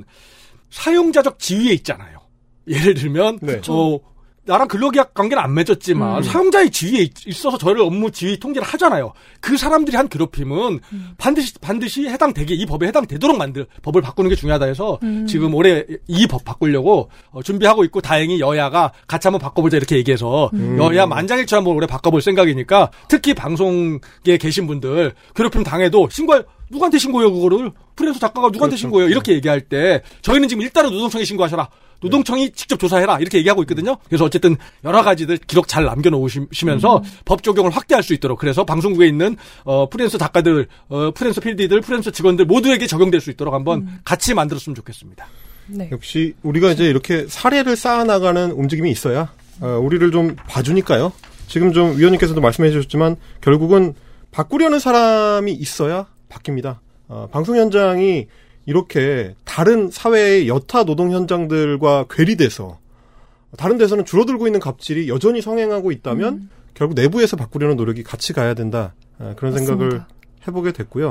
사용자적 지위에 있잖아요. 예를 들면, 네. 어, 나랑 근로계약 관계는 안 맺었지만 음. 사용자의 지위에 있어서 저를 업무 지위 통제를 하잖아요. 그 사람들이 한 괴롭힘은 음. 반드시 반드시 해당되게 이 법에 해당되도록 만들 법을 바꾸는 게 중요하다 해서 음. 지금 올해 이 법 바꾸려고 어, 준비하고 있고 다행히 여야가 같이 한번 바꿔보자 이렇게 얘기해서 음. 여야 만장일치 한번 올해 바꿔볼 생각이니까 특히 방송계에 계신 분들 괴롭힘 당해도 신고 누구한테 신고해요 그거를 프리랜서 작가가 누구한테 그렇죠. 신고해요 이렇게 얘기할 때 저희는 지금 일단은 노동청에 신고하셔라. 노동청이 네. 직접 조사해라 이렇게 얘기하고 있거든요. 그래서 어쨌든 여러 가지들 기록 잘 남겨놓으시면서 음. 법 적용을 확대할 수 있도록 그래서 방송국에 있는 어, 프리랜서 작가들, 어, 프리랜서 필디들, 프리랜서 직원들 모두에게 적용될 수 있도록 한번 음. 같이 만들었으면 좋겠습니다. 네. 역시 우리가 이제 이렇게 사례를 쌓아나가는 움직임이 있어야 어, 우리를 좀 봐주니까요. 지금 좀 위원님께서도 말씀해 주셨지만 결국은 바꾸려는 사람이 있어야 바뀝니다. 어, 방송 현장이 이렇게 다른 사회의 여타 노동 현장들과 괴리돼서 다른 데서는 줄어들고 있는 갑질이 여전히 성행하고 있다면 음. 결국 내부에서 바꾸려는 노력이 같이 가야 된다. 그런 맞습니다. 생각을 해보게 됐고요.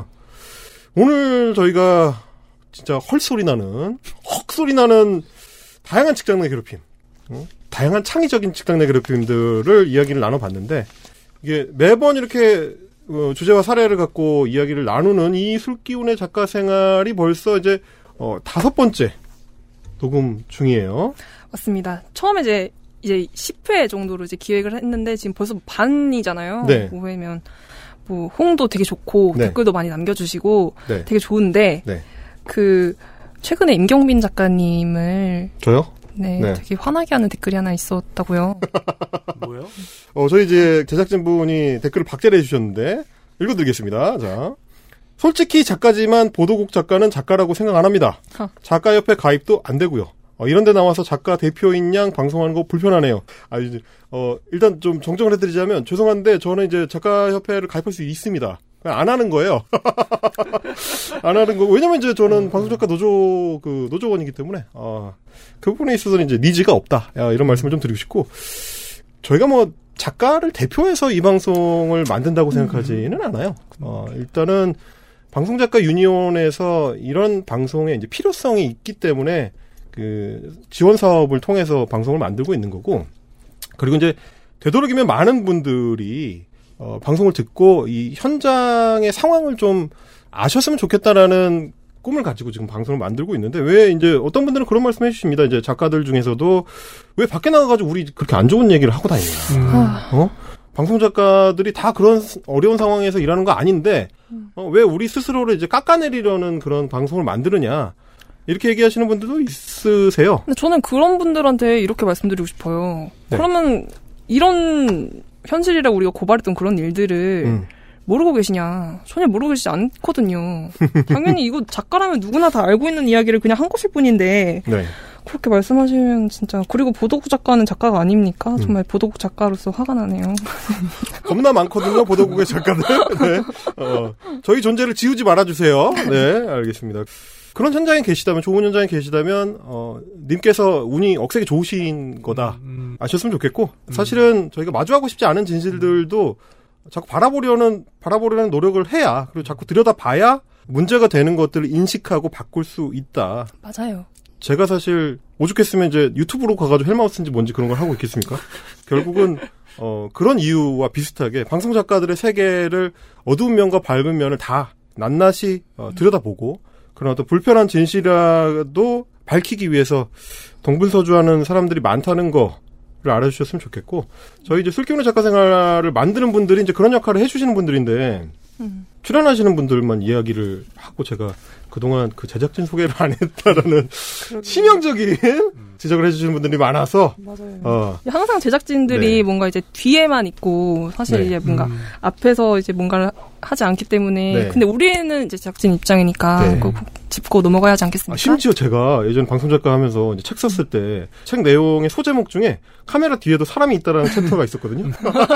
오늘 저희가 진짜 헐소리 나는 헉소리 나는 다양한 직장 내 괴롭힘 다양한 창의적인 직장 내 괴롭힘들을 이야기를 나눠봤는데 이게 매번 이렇게 어, 주제와 사례를 갖고 이야기를 나누는 이 술기운의 작가 생활이 벌써 이제 어, 다섯 번째 녹음 중이에요. 맞습니다. 처음에 이제 이제 십 회 정도로 이제 기획을 했는데 지금 벌써 반이잖아요. 네. 오 회면 뭐 호응도 되게 좋고 네. 댓글도 많이 남겨주시고 네. 되게 좋은데 네. 그 최근에 임경빈 작가님을 저요? 네, 네, 되게 화나게 하는 댓글이 하나 있었다고요. 뭐요? 어, 저희 이제 제작진분이 댓글을 박제를 해주셨는데 읽어드리겠습니다. 자, 솔직히 작가지만 보도국 작가는 작가라고 생각 안 합니다. 어. 작가협회 가입도 안 되고요. 어, 이런데 나와서 작가 대표인 양 방송하는 거 불편하네요. 아, 이제 어, 일단 좀 정정을 해드리자면 죄송한데 저는 이제 작가협회를 가입할 수 있습니다. 안 하는 거예요. 안 하는 거고. 왜냐면 이제 저는 방송작가 노조, 그, 노조원이기 때문에, 아, 그 부분에 있어서는 이제 니즈가 없다. 야, 이런 말씀을 좀 드리고 싶고, 저희가 뭐, 작가를 대표해서 이 방송을 만든다고 생각하지는 않아요. 어, 일단은, 방송작가 유니온에서 이런 방송에 이제 필요성이 있기 때문에, 그, 지원 사업을 통해서 방송을 만들고 있는 거고, 그리고 이제, 되도록이면 많은 분들이, 어, 방송을 듣고 이 현장의 상황을 좀 아셨으면 좋겠다라는 꿈을 가지고 지금 방송을 만들고 있는데 왜 이제 어떤 분들은 그런 말씀 해주십니다. 이제 작가들 중에서도 왜 밖에 나가가지고 우리 그렇게 안 좋은 얘기를 하고 다니냐. 음. 어? 방송 작가들이 다 그런 어려운 상황에서 일하는 거 아닌데 어, 왜 우리 스스로를 이제 깎아내리려는 그런 방송을 만드느냐. 이렇게 얘기하시는 분들도 있으세요. 근데 저는 그런 분들한테 이렇게 말씀드리고 싶어요. 네. 그러면 이런 현실이라고 우리가 고발했던 그런 일들을 음. 모르고 계시냐. 전혀 모르고 계시지 않거든요. 당연히 이거 작가라면 누구나 다 알고 있는 이야기를 그냥 한 것일 뿐인데 네. 그렇게 말씀하시면 진짜. 그리고 보도국 작가는 작가가 아닙니까? 음. 정말 보도국 작가로서 화가 나네요. 겁나 많거든요, 보도국의 작가들. 네. 어, 저희 존재를 지우지 말아주세요. 네, 알겠습니다. 그런 현장에 계시다면, 좋은 현장에 계시다면, 어, 님께서 운이 억세게 좋으신 거다. 음. 아셨으면 좋겠고, 사실은 저희가 마주하고 싶지 않은 진실들도 자꾸 바라보려는, 바라보려는 노력을 해야, 그리고 자꾸 들여다봐야 문제가 되는 것들을 인식하고 바꿀 수 있다. 맞아요. 제가 사실 오죽했으면 이제 유튜브로 가가지고 헬마우스인지 뭔지 그런 걸 하고 있겠습니까? 결국은 어 그런 이유와 비슷하게 방송 작가들의 세계를 어두운 면과 밝은 면을 다 낱낱이 어, 들여다보고 그런 어떤 불편한 진실이라도 밝히기 위해서 동분서주하는 사람들이 많다는 거를 알아주셨으면 좋겠고 저희 이제 술기운의 작가 생활을 만드는 분들이 이제 그런 역할을 해주시는 분들인데 음. 출연하시는 분들만 이야기를 하고 제가 그동안 그 제작진 소개를 안 했다라는 치명적인 지적을 해주시는 분들이 많아서. 맞아요. 어. 항상 제작진들이 네. 뭔가 이제 뒤에만 있고 사실 네. 이제 뭔가 음. 앞에서 이제 뭔가를 하지 않기 때문에. 네. 근데 우리는 이제 제작진 입장이니까 네. 꼭 짚고 넘어가야 하지 않겠습니까? 아, 심지어 제가 예전 방송작가 하면서 이제 책 썼을 때 책 내용의 소제목 중에 카메라 뒤에도 사람이 있다라는 챕터가 있었거든요.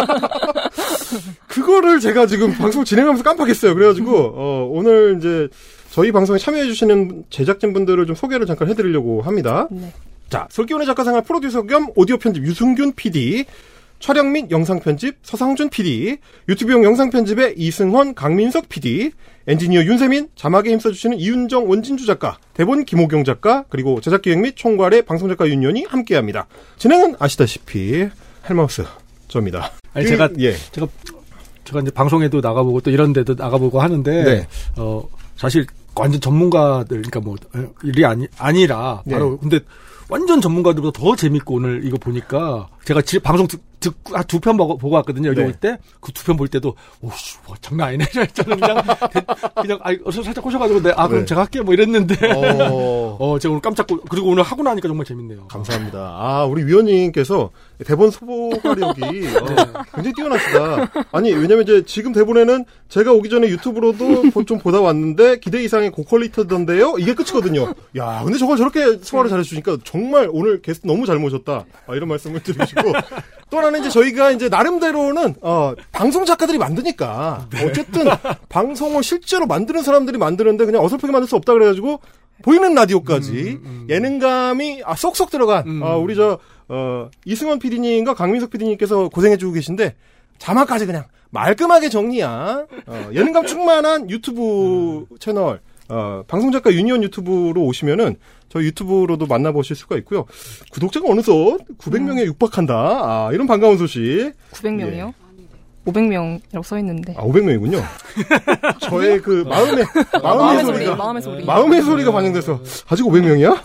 그거를 제가 지금 방송 진행하면서 깜빡했어요. 그래가지고 어, 오늘 이제 저희 방송에 참여해주시는 제작진분들을 좀 소개를 잠깐 해드리려고 합니다. 네. 자, 솔기운의 작가생활 프로듀서 겸 오디오 편집 유승균 피디, 촬영 및 영상 편집 서상준 피디, 유튜브용 영상 편집의 이승헌, 강민석 피디, 엔지니어 윤세민, 자막에 힘써주시는 이윤정 원진주 작가, 대본 김호경 작가, 그리고 제작기획 및 총괄의 방송작가 윤연이 함께합니다. 진행은 아시다시피 헬마우스 저입니다. 아니 그, 제가 예. 제가 제가 이제 방송에도 나가보고 또 이런 데도 나가보고 하는데 네. 어 사실 완전 전문가들 그러니까 뭐 일이 아니 아니라 바로 네. 근데 완전 전문가들보다 더 재밌고 오늘 이거 보니까 제가 지, 방송 듣, 듣고 아, 두 편 보고, 보고 왔거든요. 여기 네. 올 때 그 두 편 볼 때도 오씨 와, 장난 아니네. 저는 그냥 그냥 아 살짝 꼬셔가지고 네, 아 그럼 네. 제가 할게 뭐 이랬는데 어... 어 제가 오늘 깜짝 그리고 오늘 하고 나니까 정말 재밌네요. 감사합니다. 아 우리 위원님께서 대본 소화력이 네. 어, 굉장히 뛰어나시다. 아니 왜냐면 이제 지금 대본에는 제가 오기 전에 유튜브로도 좀 보다 왔는데 기대 이상의 고퀄리티던데요. 이게 끝이거든요. 야 근데 저걸 저렇게 소화를 잘해주니까 정말 오늘 게스트 너무 잘 모셨다. 아, 이런 말씀을 드리시고 또 하나는 이제 저희가 이제 나름대로는 어, 방송 작가들이 만드니까 네. 어쨌든 방송을 실제로 만드는 사람들이 만드는데 그냥 어설프게 만들 수 없다 그래가지고 보이는 라디오까지 음, 음. 예능감이 아, 쏙쏙 들어간 음. 어, 우리 저 어, 이승원 피디님과 강민석 피디님께서 고생해주고 계신데 자막까지 그냥 말끔하게 정리한 어, 예능감 충만한 유튜브 음. 채널 어, 방송작가 유니온 유튜브로 오시면은 저희 유튜브로도 만나보실 수가 있고요. 구독자가 어느덧 구백 명에 음. 육박한다. 아, 이런 반가운 소식. 구백 명이요? 예. 오백 명이라고 써 있는데. 아, 오백 명이군요. 저의 그 마음의, 마음의, 마음의 소리가. 소리, 마음의 소리. 마음의 소리가 반영돼서. 아직 오백 명이야?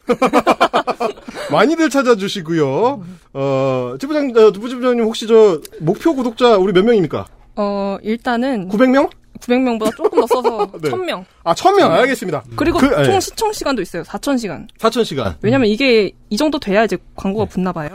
많이들 찾아주시고요. 어, 지부장, 어, 부지부장님 혹시 저, 목표 구독자 우리 몇 명입니까? 어, 일단은. 구백 명? 구백 명보다 조금 더 써서 네. 천 명. 아, 천 명. 알겠습니다. 그리고 그, 총 네. 시청 시간도 있어요. 사천 시간. 사천 시간. 왜냐면 이게 이 정도 돼야 이제 광고가 붙나 봐요.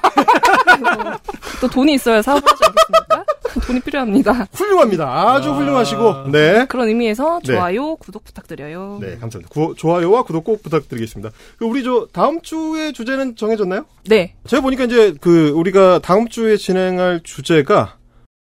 또 돈이 있어야 사업을 하지 않겠습니까? 돈이 필요합니다. 훌륭합니다. 아주 아... 훌륭하시고. 네. 그런 의미에서 좋아요, 네. 구독 부탁드려요. 네, 감사합니다. 구, 좋아요와 구독 꼭 부탁드리겠습니다. 우리 저 다음 주의 주제는 정해졌나요? 네. 제가 보니까 이제 그 우리가 다음 주에 진행할 주제가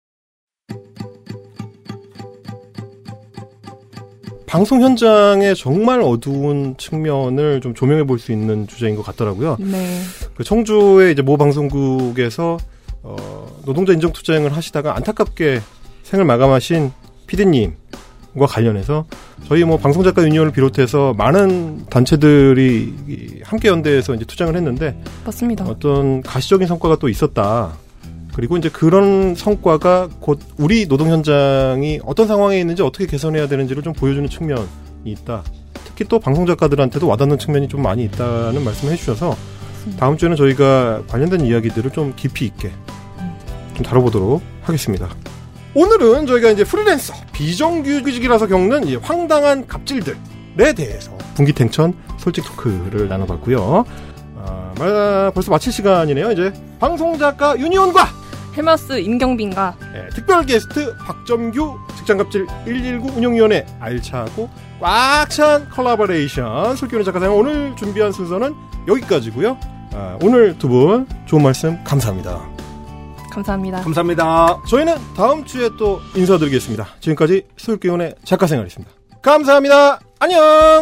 방송 현장의 정말 어두운 측면을 좀 조명해 볼 수 있는 주제인 것 같더라고요. 네. 그 청주의 이제 모 방송국에서 어, 노동자 인정 투쟁을 하시다가 안타깝게 생을 마감하신 피디님과 관련해서 저희 뭐 방송작가 유니온을 비롯해서 많은 단체들이 함께 연대해서 이제 투쟁을 했는데 맞습니다. 어떤 가시적인 성과가 또 있었다. 그리고 이제 그런 성과가 곧 우리 노동 현장이 어떤 상황에 있는지 어떻게 개선해야 되는지를 좀 보여주는 측면이 있다. 특히 또 방송 작가들한테도 와닿는 측면이 좀 많이 있다는 말씀을 해주셔서 다음 주에는 저희가 관련된 이야기들을 좀 깊이 있게 좀 다뤄보도록 하겠습니다. 오늘은 저희가 이제 프리랜서 비정규직이라서 겪는 이제 황당한 갑질들에 대해서 분기탱천 솔직 토크를 나눠봤고요. 아, 벌써 마칠 시간이네요. 이제 방송작가 유니온과 헬마우스 임경빈과 네, 특별 게스트 박점규 직장갑질 일일구 운영위원회 알차고 꽉 찬 컬래버레이션 술기운의 작가생활 오늘 준비한 순서는 여기까지고요. 아, 오늘 두 분 좋은 말씀 감사합니다. 감사합니다. 감사합니다. 저희는 다음 주에 또 인사드리겠습니다. 지금까지 술기운의 작가생활이었습니다. 감사합니다. 안녕.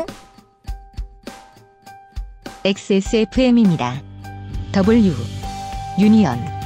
엑스에스에프엠입니다. W 유니언